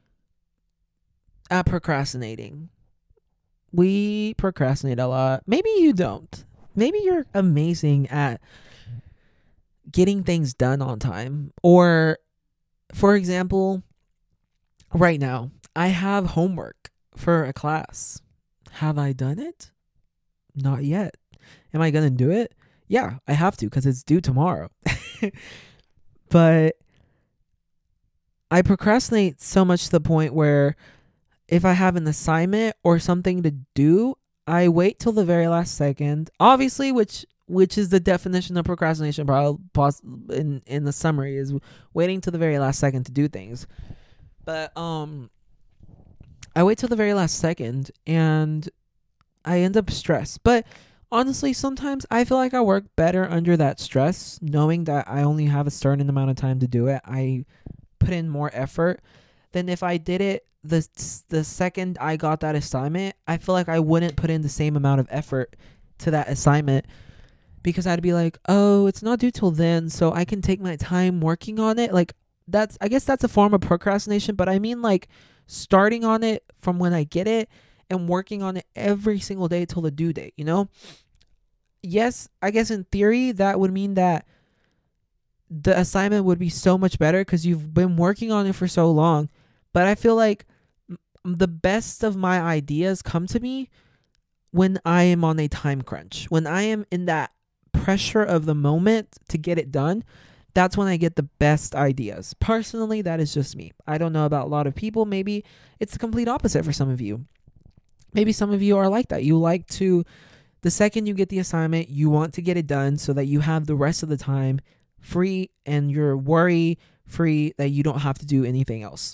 at procrastinating. We procrastinate a lot. Maybe you don't. Maybe you're amazing at getting things done on time. Or, for example, right now, I have homework for a class. Have I done it? Not yet. Am I going to do it? Yeah, I have to, because it's due tomorrow. But I procrastinate so much to the point where if I have an assignment or something to do, I wait till the very last second. Obviously, which which is the definition of procrastination, probably in in the summary, is waiting till the very last second to do things. But um, I wait till the very last second, and I end up stressed. But honestly, sometimes I feel like I work better under that stress, knowing that I only have a certain amount of time to do it. I put in more effort than if I did it the the second I got that assignment. I feel like I wouldn't put in the same amount of effort to that assignment because I'd be like, oh, it's not due till then, so I can take my time working on it. Like, that's, I guess that's a form of procrastination, but I mean like starting on it from when I get it and working on it every single day till the due date, you know? Yes, I guess in theory that would mean that the assignment would be so much better because you've been working on it for so long. But I feel like the best of my ideas come to me when I am on a time crunch, when I am in that pressure of the moment to get it done. That's when I get the best ideas. Personally, that is just me. I don't know about a lot of people. Maybe it's the complete opposite for some of you. Maybe some of you are like that. You like to, the second you get the assignment, you want to get it done so that you have the rest of the time free and you're worry free that you don't have to do anything else.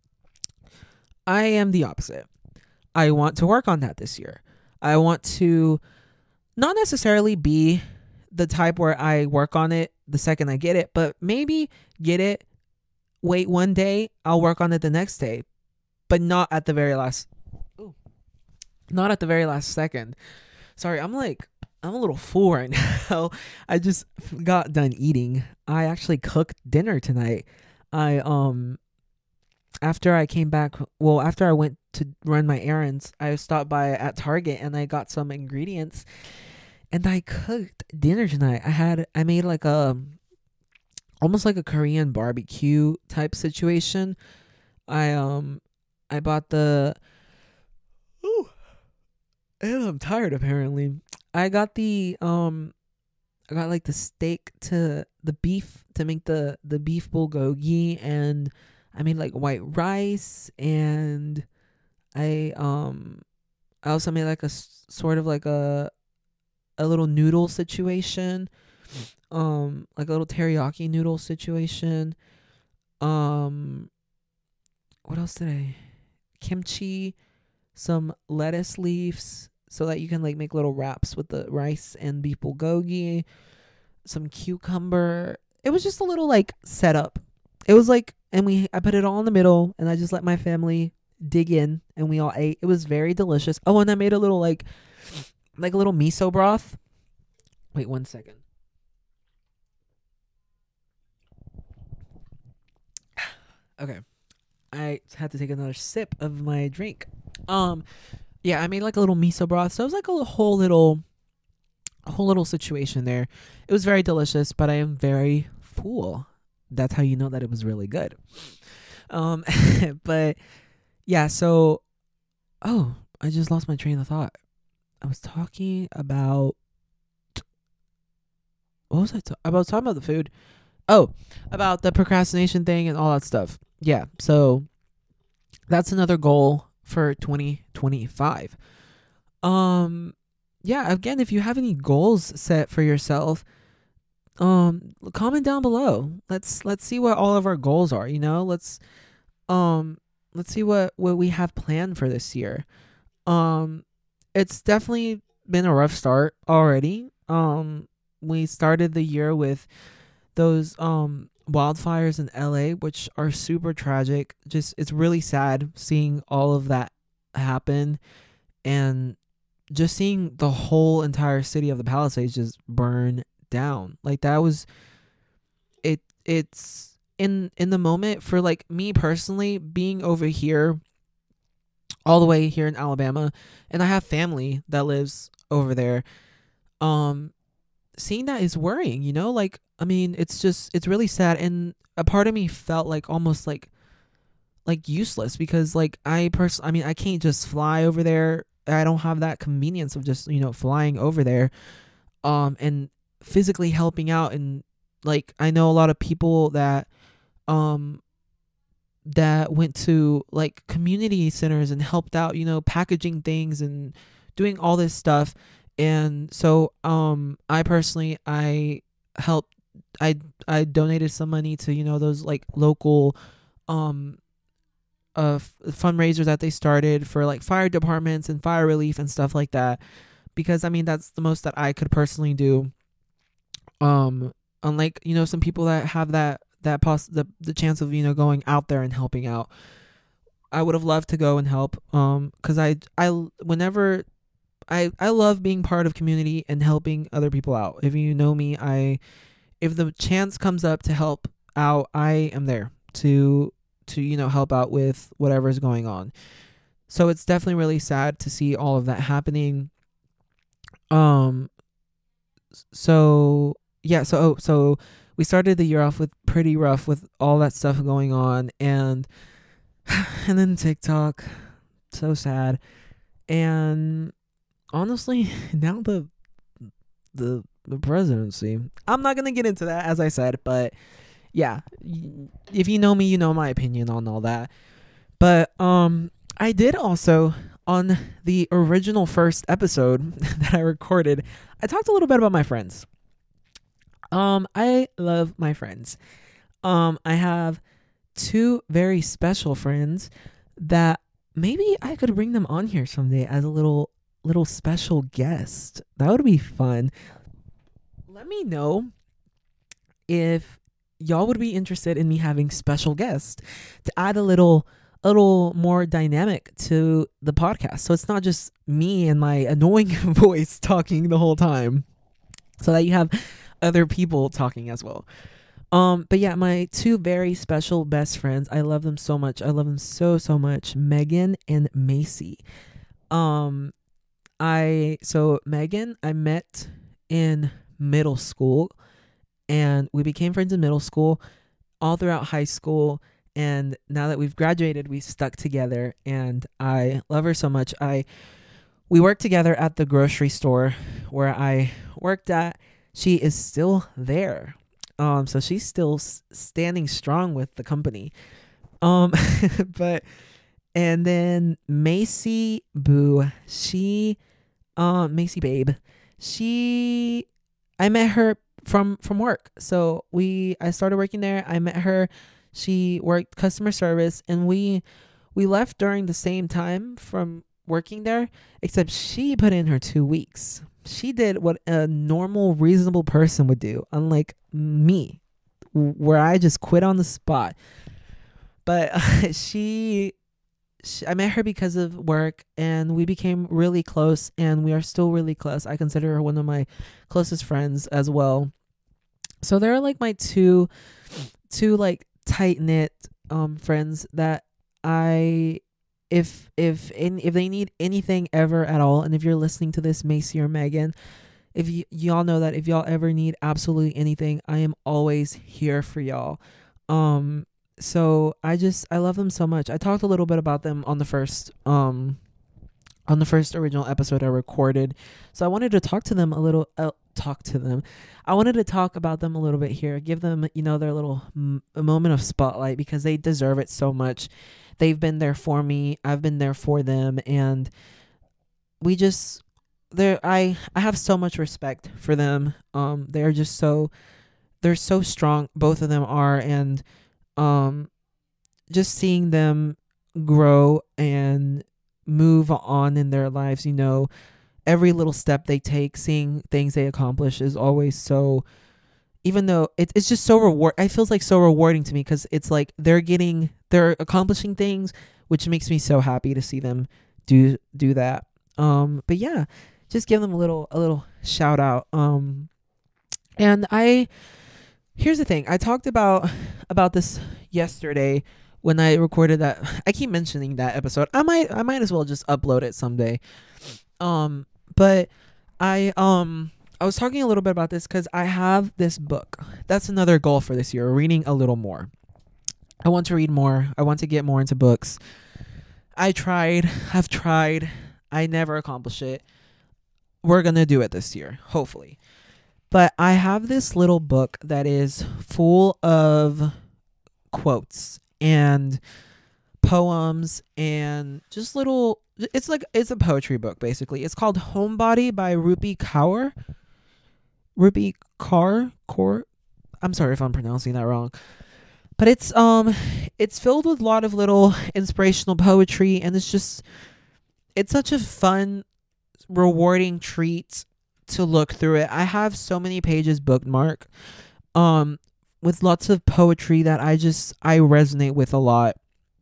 I am the opposite. I want to work on that this year. I want to not necessarily be the type where I work on it the second I get it, but maybe get it, wait one day, I'll work on it the next day, but not at the very last, ooh, not at the very last second. Sorry, I'm like, I'm a little full right now. I just got done eating. I actually cooked dinner tonight. I, um, after I came back, well, after I went to run my errands, I stopped by at Target and I got some ingredients and I cooked dinner tonight. I had, I made like a, almost like a Korean barbecue type situation. I, um, I bought the, ooh, and I'm tired apparently. I got the, um, I got like the steak to the beef to make the, the beef bulgogi, and I made like white rice, and I, um, I also made like a s- sort of like a, a little noodle situation, um, like a little teriyaki noodle situation. Um, what else did I? Kimchi, some lettuce leaves, so that you can like make little wraps with the rice and beef bulgogi, some cucumber. It was just a little like setup. It was like, and we, I put it all in the middle and I just let my family dig in and we all ate. It was very delicious. Oh, and I made a little like, like a little miso broth. Wait one second. Okay. I had to take another sip of my drink. Um, yeah, I made like a little miso broth. So it was like a whole little, a whole little situation there. It was very delicious, but I am very full. That's how you know that it was really good. Um, but yeah, so, oh, I just lost my train of thought. I was talking about, what was I talking about? I was talking about the food. Oh, about the procrastination thing and all that stuff. Yeah, so that's another goal for twenty twenty-five. Um, yeah, again, if you have any goals set for yourself, um, comment down below. Let's let's see what all of our goals are. You know, let's um let's see what what we have planned for this year. Um, it's definitely been a rough start already. Um, we started the year with those um wildfires in L A, which are super tragic. Just, it's really sad seeing all of that happen, and just seeing the whole entire city of the Palisades just burn down. Like, that was it. It's in in the moment, for like me personally, being over here, all the way here in Alabama, and I have family that lives over there. Um, seeing that is worrying, you know, like, I mean, it's just, it's really sad. And a part of me felt like almost like, like useless, because like I personally, I mean, I can't just fly over there. I don't have that convenience of just, you know, flying over there, um, and physically helping out. And like, I know a lot of people that, um, that went to like community centers and helped out, you know, packaging things and doing all this stuff. And so um I personally I helped I I donated some money to, you know, those like local um uh f- fundraisers that they started for like fire departments and fire relief and stuff like that, because I mean that's the most that I could personally do. Um unlike, you know, some people that have that that poss- the the chance of, you know, going out there and helping out. I would have loved to go and help um cuz I I whenever I I love being part of community and helping other people out. If you know me, I if the chance comes up to help out, I am there to to you know help out with whatever is going on. So it's definitely really sad to see all of that happening. Um so yeah, so oh, so we started the year off with pretty rough with all that stuff going on, and and then TikTok, so sad. And honestly, now the the the presidency. I'm not gonna get into that, as I said, but yeah, if you know me, you know my opinion on all that. But um, I did also on the original first episode that I recorded, I talked a little bit about my friends. Um, I love my friends. Um, I have two very special friends that maybe I could bring them on here someday as a little little special guest. That would be fun. Let me know if y'all would be interested in me having special guests to add a little a little more dynamic to the podcast. So it's not just me and my annoying voice talking the whole time. So that you have other people talking as well. Um, but yeah, my two very special best friends, I love them so much. I love them so so much. Megan and Macy. Um I so Megan I met in middle school, and we became friends in middle school, all throughout high school, and now that we've graduated, we stuck together, and I love her so much. I we worked together at the grocery store where I worked at. She is still there. Um so she's still s- standing strong with the company. Um but and then Macy Boo, she um Macy Babe, she I met her from from work. So we I started working there. I met her. She worked customer service, and we we left during the same time from working there, except she put in her two weeks. She did what a normal reasonable person would do, unlike me, where I just quit on the spot. But she she, I met her because of work, and we became really close, and we are still really close. I consider her one of my closest friends as well. So they're like my two two like tight knit um friends that I if if in, if they need anything ever at all, and if you're listening to this, Macy or Megan, if you y'all know that if y'all ever need absolutely anything, I am always here for y'all. Um so I just I love them so much. I talked a little bit about them on the first um on the first original episode I recorded. So I wanted to talk to them a little uh, talk to them. I wanted to talk about them a little bit here. Give them, you know, their little m- a moment of spotlight, because they deserve it so much. They've been there for me. I've been there for them, and we just they're I I have so much respect for them. Um they're just so they're so strong, both of them are, and um just seeing them grow and move on in their lives, you know, every little step they take, seeing things they accomplish is always so, even though it, it's just so reward it feels like so rewarding to me, because it's like they're getting they're accomplishing things, which makes me so happy to see them do do that. Um but yeah, just give them a little a little shout out. Um and I here's the thing. I talked about about this yesterday when I recorded that. I keep mentioning that episode. I might I might as well just upload it someday. Um but I um I was talking a little bit about this because I have this book. That's another goal for this year, reading a little more. I want to read more. I want to get more into books. I tried. I've tried. I never accomplish it. We're going to do it this year, hopefully. But I have this little book that is full of quotes and poems and just little, it's like it's a poetry book basically. It's called Homebody by Rupi Kaur. Rupi Kaur Kaur. I'm sorry if I'm pronouncing that wrong. But it's um it's filled with a lot of little inspirational poetry, and it's just it's such a fun, rewarding treat to look through it. I have so many pages bookmarked um with lots of poetry that I just I resonate with a lot.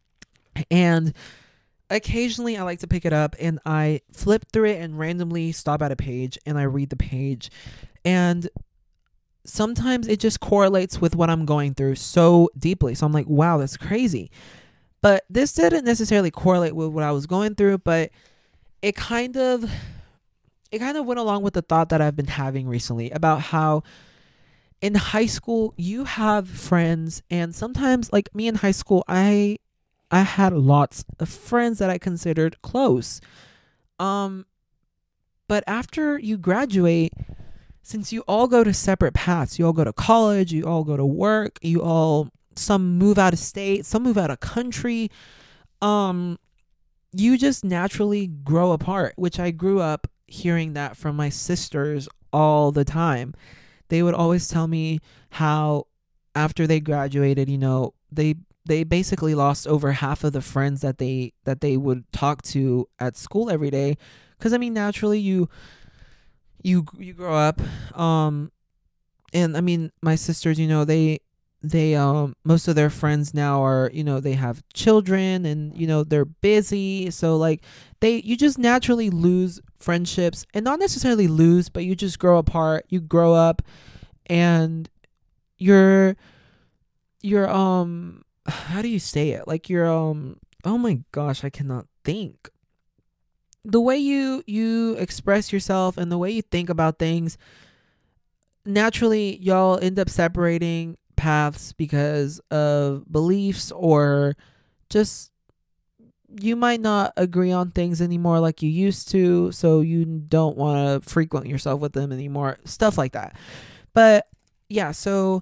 And occasionally I like to pick it up and I flip through it and randomly stop at a page and I read the page. And sometimes it just correlates with what I'm going through so deeply. So I'm like, wow, that's crazy. But this didn't necessarily correlate with what I was going through, but it kind of it kind of went along with the thought that I've been having recently about how in high school you have friends, and sometimes like me in high school, I I had lots of friends that I considered close. Um but after you graduate, since you all go to separate paths, you all go to college, you all go to work, you all, some move out of state, some move out of country, um, you just naturally grow apart, which I grew up hearing that from my sisters all the time. They would always tell me how after they graduated, you know, they they basically lost over half of the friends that they that they would talk to at school every day. Because I mean, naturally, you you you grow up, um and I mean, my sisters, you know, they they um most of their friends now are, you know, they have children and, you know, they're busy, so like they you just naturally lose friendships, and not necessarily lose, but you just grow apart, you grow up, and you're you're um how do you say it, like you're um oh my gosh, I cannot think, the way you you express yourself and the way you think about things, naturally y'all end up separating paths because of beliefs, or just you might not agree on things anymore like you used to, so you don't want to frequent yourself with them anymore, stuff like that. But yeah, so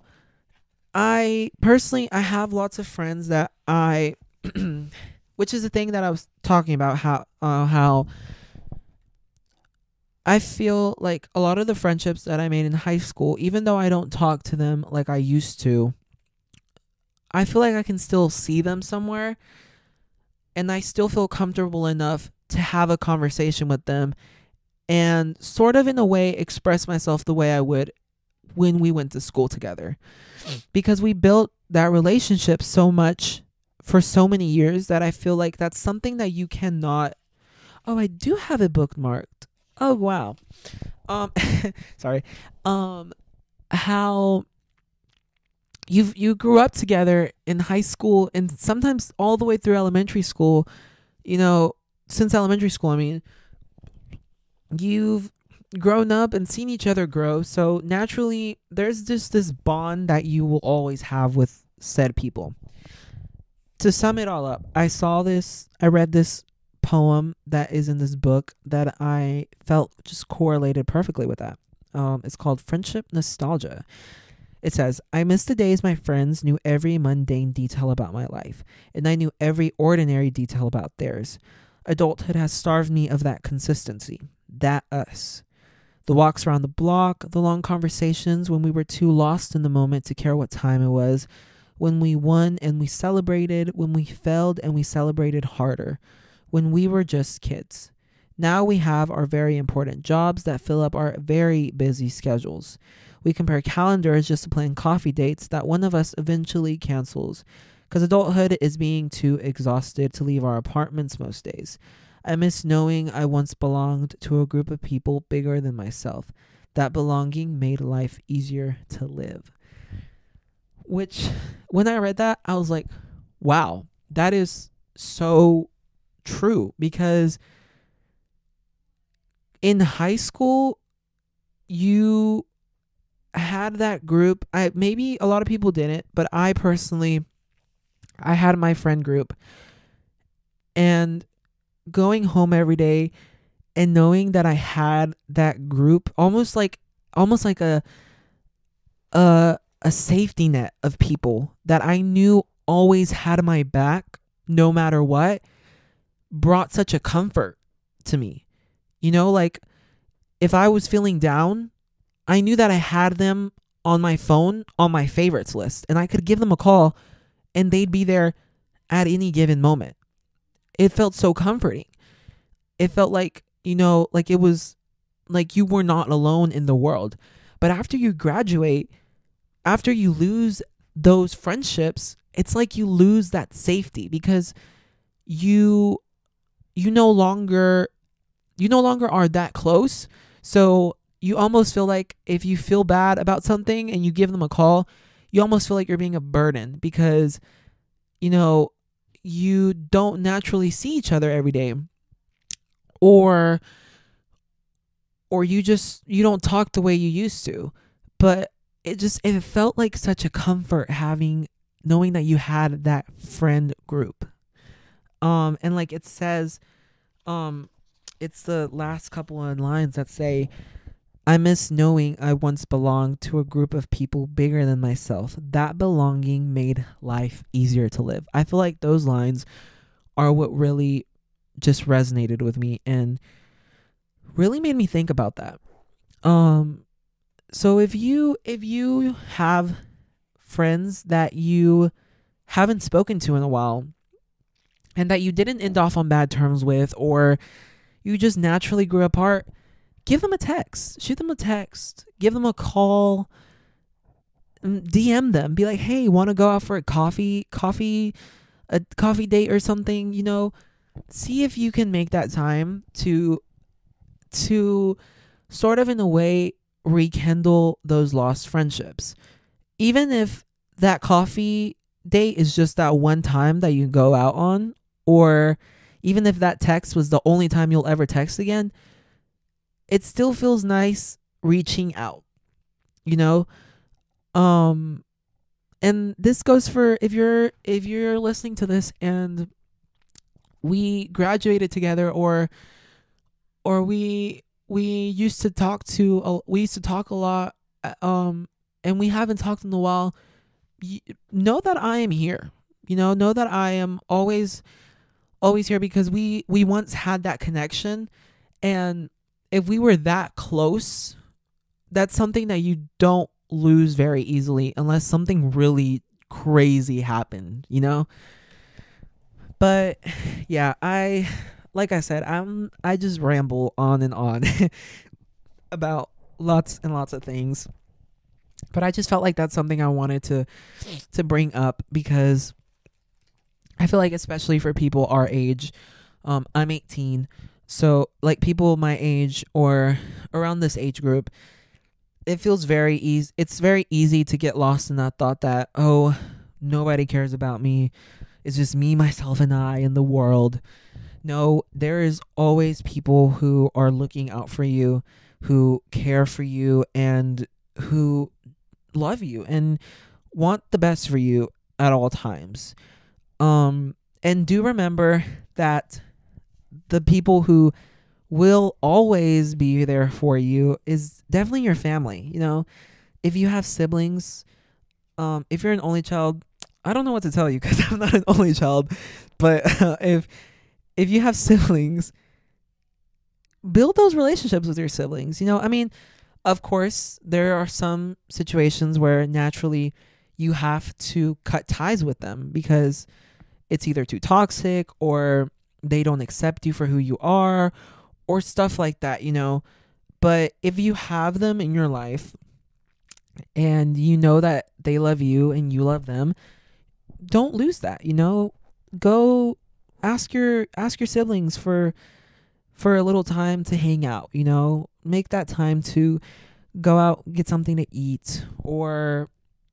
I personally I have lots of friends that I which is the thing that I was talking about, how uh, how I feel like a lot of the friendships that I made in high school, even though I don't talk to them like I used to, I feel like I can still see them somewhere, and I still feel comfortable enough to have a conversation with them and sort of in a way express myself the way I would when we went to school together. Because we built that relationship so much for so many years that I feel like that's something that you cannot. Oh, I do have it bookmarked. Oh wow. Um sorry. Um how you you grew up together in high school and sometimes all the way through elementary school, you know, since elementary school, I mean, you've grown up and seen each other grow, so naturally there's just this bond that you will always have with said people. To sum it all up, I saw this, I read this poem that is in this book that I felt just correlated perfectly with that. Um, it's called Friendship Nostalgia. It says, I miss the days my friends knew every mundane detail about my life, and I knew every ordinary detail about theirs. Adulthood has starved me of that consistency, that us. The walks around the block, the long conversations when we were too lost in the moment to care what time it was, when we won and we celebrated, when we failed and we celebrated harder, when we were just kids. Now we have our very important jobs that fill up our very busy schedules. We compare calendars just to plan coffee dates that one of us eventually cancels, because adulthood is being too exhausted to leave our apartments most days. I miss knowing I once belonged to a group of people bigger than myself. That belonging made life easier to live. Which, when I read that, I was like, wow, that is so true. Because in high school, you had that group. I maybe a lot of people didn't, but I personally, I had my friend group. And going home every day and knowing that I had that group, almost like almost like a a a safety net of people that I knew always had my back no matter what brought such a comfort to me. You know, like if I was feeling down, I knew that I had them on my phone on my favorites list, and I could give them a call and they'd be there at any given moment. It felt so comforting. It felt like, you know, like it was like you were not alone in the world. But after you graduate, after you lose those friendships, it's like you lose that safety because you you no longer you no longer are that close. So you almost feel like if you feel bad about something and you give them a call, you almost feel like you're being a burden because, you know, you don't naturally see each other every day. Or or you just you don't talk the way you used to. But it just it felt like such a comfort having knowing that you had that friend group. Um and like it says um it's the last couple of lines that say, I miss knowing I once belonged to a group of people bigger than myself. That belonging made life easier to live. I feel like those lines are what really just resonated with me and really made me think about that. Um, so if you if you have friends that you haven't spoken to in a while and that you didn't end off on bad terms with, or you just naturally grew apart, give them a text, shoot them a text, give them a call, D M them, be like, hey, want to go out for a coffee, coffee, a coffee date or something, you know, see if you can make that time to, to sort of in a way rekindle those lost friendships. Even if that coffee date is just that one time that you go out on, or even if that text was the only time you'll ever text again, it still feels nice reaching out, you know? Um, and this goes for if you're, if you're listening to this and we graduated together, or, or we, we used to talk to, uh, we used to talk a lot, um, and we haven't talked in a while, you, know that I am here, you know, know that I am always, always here because we, we once had that connection. And if we were that close, that's something that you don't lose very easily unless something really crazy happened, you know? But yeah, I, like I said, I'm, I just ramble on and on about lots and lots of things. But I just felt like that's something I wanted to, to bring up because I feel like especially for people our age, um, I'm eighteen. So like people my age or around this age group, it feels very easy. It's very easy to get lost in that thought that, oh, nobody cares about me. It's just me, myself, and I in the world. No, there is always people who are looking out for you, who care for you, and who love you and want the best for you at all times. Um, and do remember that the people who will always be there for you is definitely your family. You know, if you have siblings, um, if you're an only child, I don't know what to tell you because I'm not an only child, but uh, if if you have siblings, build those relationships with your siblings. You know, I mean, of course, there are some situations where naturally you have to cut ties with them because it's either too toxic or they don't accept you for who you are or stuff like that, you know. But if you have them in your life and you know that they love you and you love them, don't lose that, you know. Go ask your ask your siblings for for a little time to hang out, you know. Make that time to go out, get something to eat, or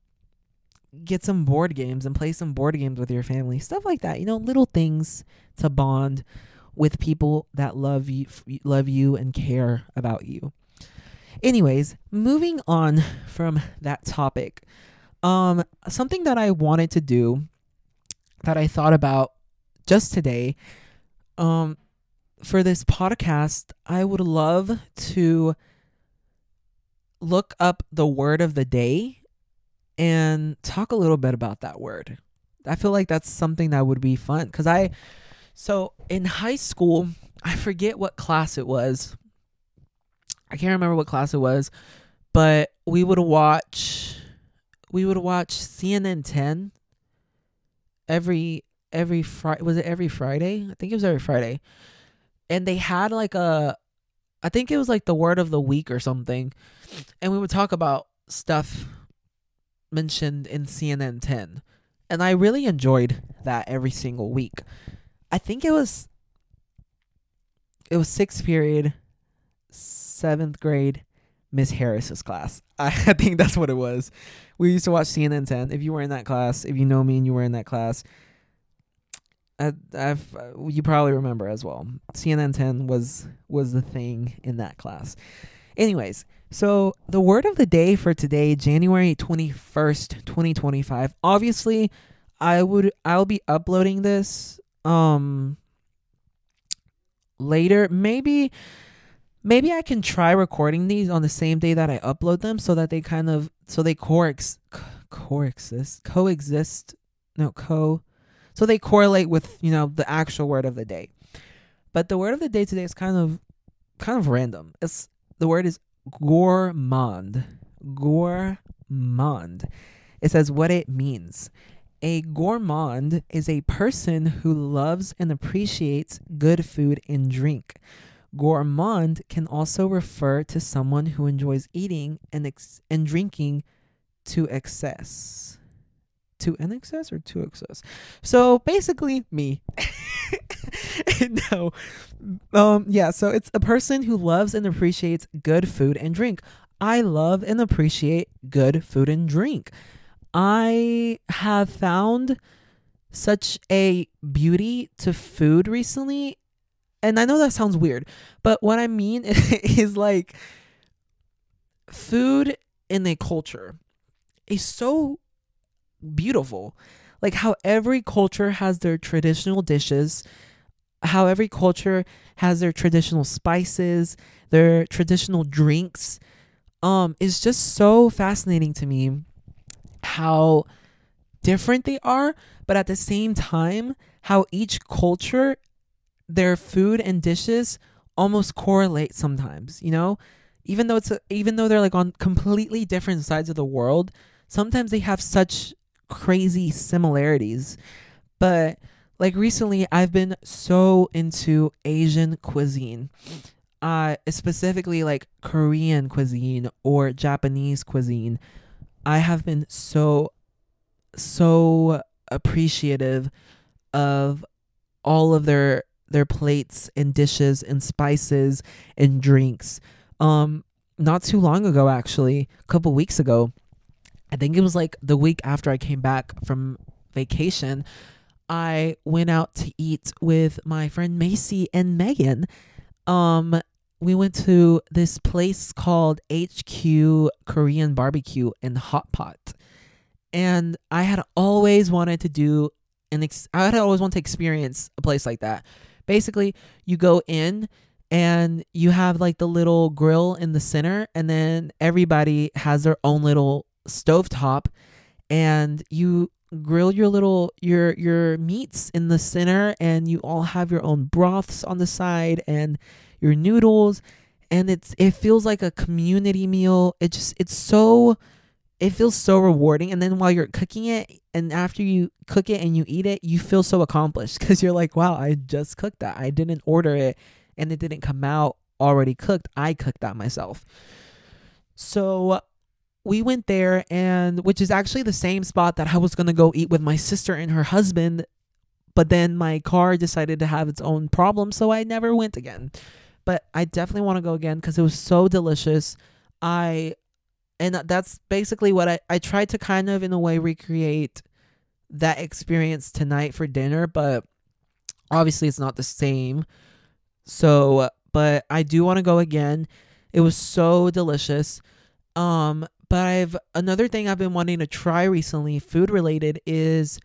get some board games and play some board games with your family. Stuff like that, you know, little things to bond with people that love you, love you and care about you. Anyways, moving on from that topic, um, something that I wanted to do that I thought about just today, um, for this podcast, I would love to look up the word of the day and talk a little bit about that word. I feel like that's something that would be fun. Cause I, so in high school, I forget what class it was. I can't remember what class it was, but we would watch, we would watch C N N ten every, every Friday. Was it every Friday? I think it was every Friday. And they had like a, I think it was like the word of the week or something. And we would talk about stuff mentioned in C N N ten. And I really enjoyed that every single week. I think it was it was sixth period, seventh grade, Miss Harris's class. I, I think that's what it was. We used to watch C N N ten. If you were in that class, if you know me and you were in that class, I, I've uh, you probably remember as well. C N N ten was was the thing in that class. Anyways, so the word of the day for today, January twenty-first, twenty twenty-five. Obviously, I would I'll be uploading this um later. Maybe maybe I can try recording these on the same day that I upload them so that they kind of so they coex coexist coexist no co so they correlate with, you know, the actual word of the day. But the word of the day today is kind of kind of random. It's The word is gourmand. Gourmand. It says what it means. A gourmand is a person who loves and appreciates good food and drink. Gourmand can also refer to someone who enjoys eating and ex- and drinking to excess. To an excess or to excess? So basically, me. no. Um, yeah, so it's a person who loves and appreciates good food and drink. I love and appreciate good food and drink. I have found such a beauty to food recently. And I know that sounds weird, but what I mean is like food in a culture is so beautiful. Like how every culture has their traditional dishes, how every culture has their traditional spices, their traditional drinks. Um, it's just so fascinating to me how different they are, but at the same time, how each culture, their food and dishes almost correlate sometimes, you know? Even though it's a, even though they're like on completely different sides of the world, sometimes they have such crazy similarities. But like recently I've been so into Asian cuisine, uh specifically like Korean cuisine or Japanese cuisine. I have been so so appreciative of all of their their plates and dishes and spices and drinks. Um not too long ago, actually a couple weeks ago, I think it was like the week after I came back from vacation, I went out to eat with my friend Macy and Megan. Um, we went to this place called H Q Korean Barbecue and Hot Pot. And I had always wanted to do an ex- I had always wanted to experience a place like that. Basically, you go in and you have like the little grill in the center, and then everybody has their own little stovetop, and you grill your little your your meats in the center, and you all have your own broths on the side and your noodles, and it's it feels like a community meal. It just it's so it feels so rewarding. And then while you're cooking it, and after you cook it and you eat it, you feel so accomplished because you're like, wow, I just cooked that. I didn't order it and it didn't come out already cooked. I cooked that myself. So we went there, and which is actually the same spot that I was going to go eat with my sister and her husband, but then my car decided to have its own problem, so I never went again. But I definitely want to go again because it was so delicious. I and that's basically what I I tried to kind of in a way recreate that experience tonight for dinner, but obviously it's not the same. So, but I do want to go again. It was so delicious. Um But I've another thing I've been wanting to try recently, food related, is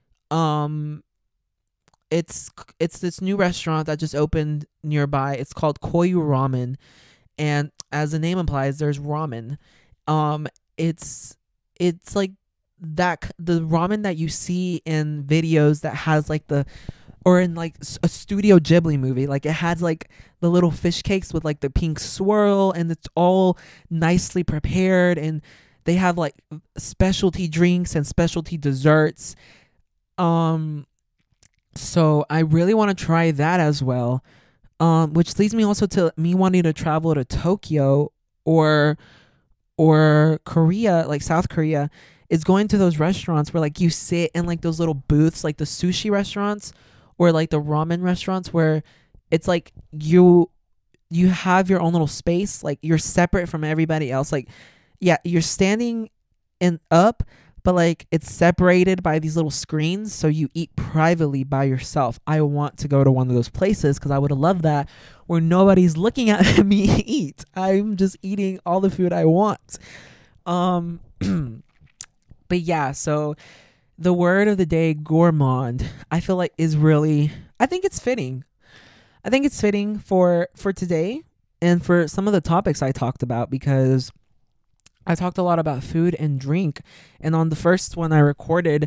um it's it's this new restaurant that just opened nearby. It's called Koyu Ramen, and as the name implies, there's ramen. Um it's it's like that c- the ramen that you see in videos that has like the, or in like s- a Studio Ghibli movie, like it has like the little fish cakes with like the pink swirl, and it's all nicely prepared, and they have like specialty drinks and specialty desserts. Um so I really want to try that as well. Um which leads me also to me wanting to travel to Tokyo or or Korea, like South Korea, is going to those restaurants where like you sit in like those little booths, like the sushi restaurants or like the ramen restaurants, where it's like you you have your own little space, like you're separate from everybody else. Like, yeah, you're standing and up, but like it's separated by these little screens, so you eat privately by yourself. I want to go to one of those places because I would have loved that, where nobody's looking at me eat. I'm just eating all the food I want. Um, but yeah, so the word of the day, gourmand, I feel like is really, I think it's fitting. I think it's fitting for for today and for some of the topics I talked about, because I talked a lot about food and drink. And on the first one I recorded,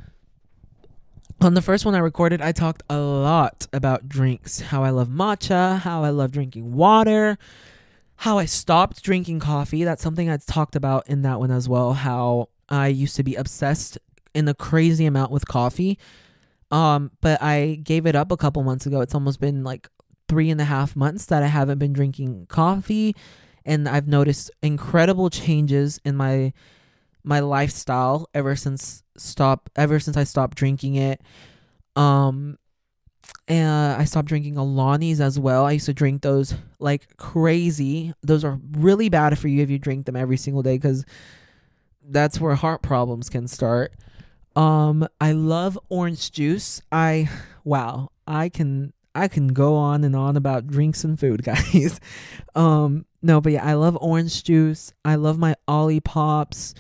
on the first one I recorded, I talked a lot about drinks, how I love matcha, how I love drinking water, how I stopped drinking coffee. That's something I talked about in that one as well, how I used to be obsessed in a crazy amount with coffee. Um, but I gave it up a couple months ago. It's almost been like three and a half months that I haven't been drinking coffee, and I've noticed incredible changes in my my lifestyle ever since stop ever since I stopped drinking it. Um, and I stopped drinking Alani's as well. I used to drink those like crazy. Those are really bad for you if you drink them every single day, because that's where heart problems can start. Um, I love orange juice. I wow, I can I can go on and on about drinks and food, guys. um, no, but yeah, I love orange juice. I love my Olipops.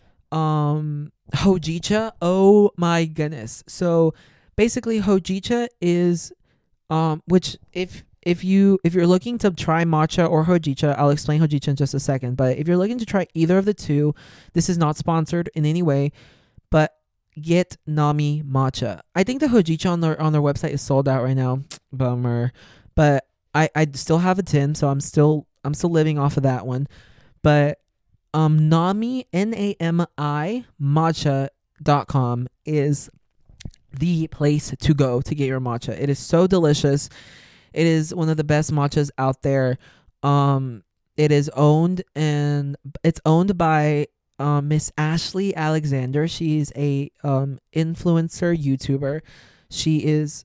Um, Hojicha. Oh my goodness. So basically, Hojicha is um, which if if you if you're looking to try matcha or Hojicha, I'll explain Hojicha in just a second. But if you're looking to try either of the two, this is not sponsored in any way, but get Nami matcha. I think the Hojicha on their on their website is sold out right now. Bummer. But I I still have a tin, so I'm still I'm still living off of that one. But um Nami, N A M I matcha dot com is the place to go to get your matcha. It is so delicious. It is one of the best matchas out there. Um it is owned and it's owned by Um, Miss Ashley Alexander. She's a um influencer YouTuber. She is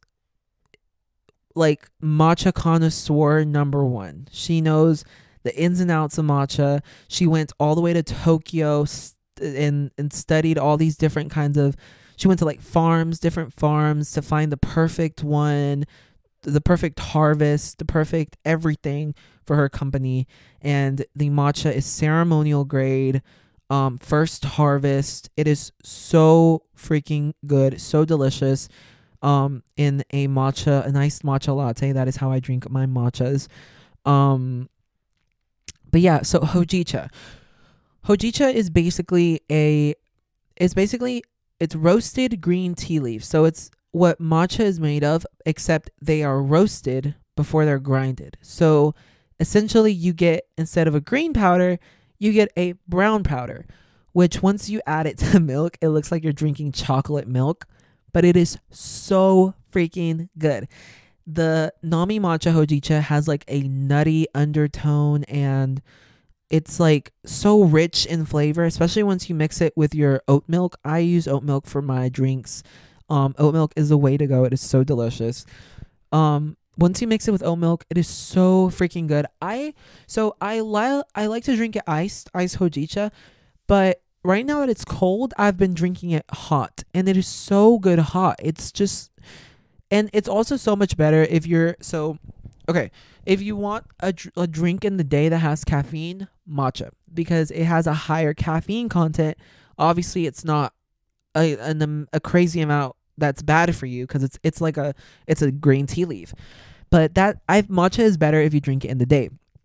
like matcha connoisseur number one. She knows the ins and outs of matcha. She went all the way to Tokyo st- and and studied all these different kinds of. She went to like farms, different farms, to find the perfect one, the perfect harvest, the perfect everything for her company. And the matcha is ceremonial grade. Um, first harvest. It is so freaking good, so delicious. Um, in a matcha, a nice matcha latte. That is how I drink my matchas. Um, but yeah, so Hojicha. Hojicha is basically a, it's basically it's roasted green tea leaves. So it's what matcha is made of, except they are roasted before they're grinded. So essentially, you get, instead of a green powder, you get a brown powder, which once you add it to milk, it looks like you're drinking chocolate milk, but it is so freaking good. The Nami Matcha Hojicha has like a nutty undertone, and it's like so rich in flavor, especially once you mix it with your oat milk. I use oat milk for my drinks. Um, oat milk is the way to go. It is so delicious. Um, Once you mix it with oat milk, it is so freaking good. I so I li- I like to drink it iced, iced Hojicha, but right now that it's cold, I've been drinking it hot, and it is so good hot. It's just, and it's also so much better if you're so okay. If you want a, dr- a drink in the day that has caffeine, matcha, because it has a higher caffeine content. Obviously, it's not a an, a crazy amount that's bad for you, because it's it's like a it's a green tea leaf. But that I've matcha is better if you drink it in the day.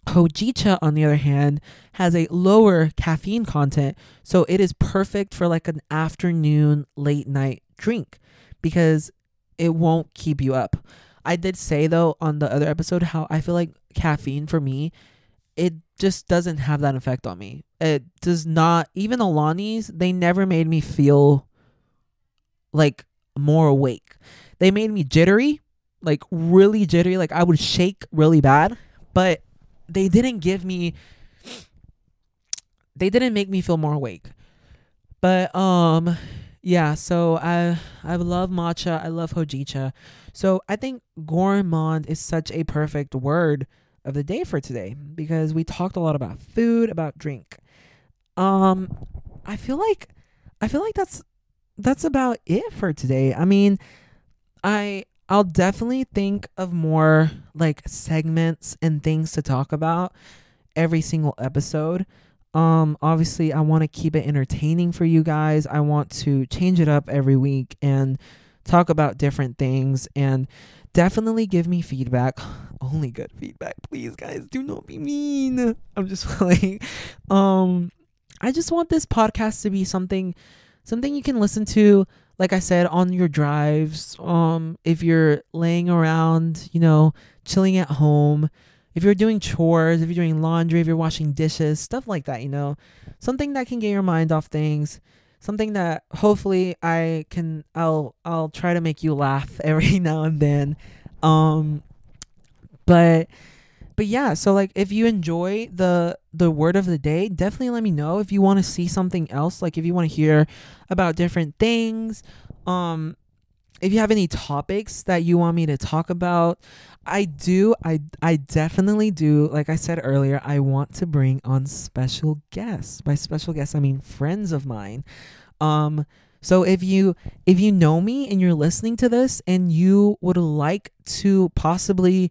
Hojicha, on the other hand, has a lower caffeine content, so it is perfect for like an afternoon, late night drink because it won't keep you up. I did say though on the other episode how I feel like caffeine for me, it just doesn't have that effect on me. It does not. Even Alani's, they never made me feel like more awake. They made me jittery, like really jittery, like I would shake really bad, but they didn't give me they didn't make me feel more awake. But um yeah, so I I love matcha, I love hojicha. So I think gourmand is such a perfect word of the day for today because we talked a lot about food, about drink. Um I feel like I feel like that's that's about it for today. I mean, I I'll definitely think of more like segments and things to talk about every single episode. Um obviously I want to keep it entertaining for you guys. I want to change it up every week and talk about different things, and definitely give me feedback. Only good feedback, please guys. Do not be mean. I'm just like um I just want this podcast to be something something you can listen to, like I said, on your drives, um, if you're laying around, you know, chilling at home, if you're doing chores, if you're doing laundry, if you're washing dishes, stuff like that, you know, something that can get your mind off things, something that hopefully I can, I'll, I'll try to make you laugh every now and then. Um, but but yeah, so like if you enjoy the the word of the day, definitely let me know. If you want to see something else, like if you want to hear about different things, um if you have any topics that you want me to talk about, I do I I definitely do. Like I said earlier, I want to bring on special guests. By special guests, I mean friends of mine. Um so if you if you know me and you're listening to this and you would like to possibly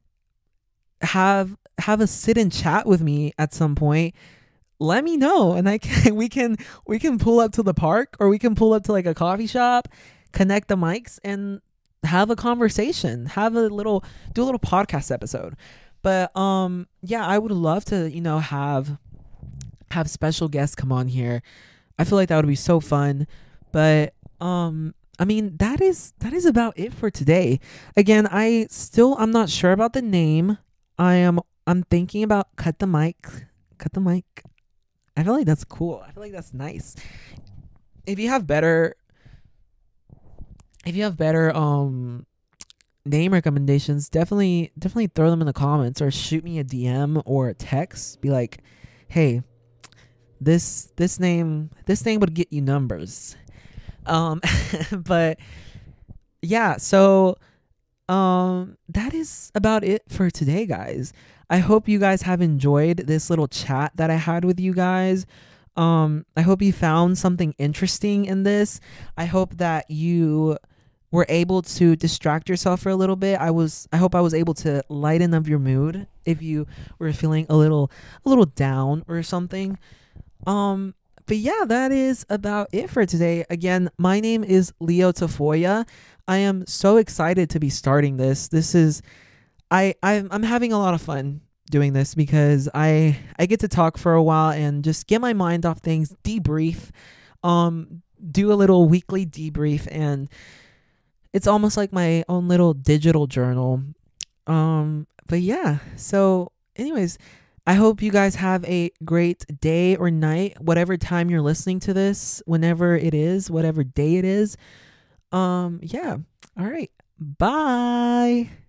have have a sit and chat with me at some point, let me know, and I can we can we can pull up to the park, or we can pull up to like a coffee shop, connect the mics and have a conversation, have a little do a little podcast episode. But um yeah, I would love to, you know, have have special guests come on here. I feel like that would be so fun. But um I mean, that is that is about it for today. Again, I still I'm not sure about the name. I am I'm thinking about cut the mic. Cut the mic. I feel like that's cool. I feel like that's nice. If you have better if you have better um name recommendations, definitely definitely throw them in the comments or shoot me a D M or a text. Be like, "Hey, this this name this name would get you numbers." Um but yeah, so Um, that is about it for today, guys. I hope you guys have enjoyed this little chat that I had with you guys. Um, I hope you found something interesting in this. I hope that you were able to distract yourself for a little bit. I was I hope I was able to lighten up your mood if you were feeling a little a little down or something. Um but yeah, that is about it for today. Again, my name is Leo Tafoya. I am so excited to be starting this. This is, I, I'm, I'm having a lot of fun doing this because I, I get to talk for a while and just get my mind off things, debrief, um, do a little weekly debrief, and it's almost like my own little digital journal. Um, but yeah, so anyways, I hope you guys have a great day or night, whatever time you're listening to this, whenever it is, whatever day it is. Um, yeah. All right. Bye.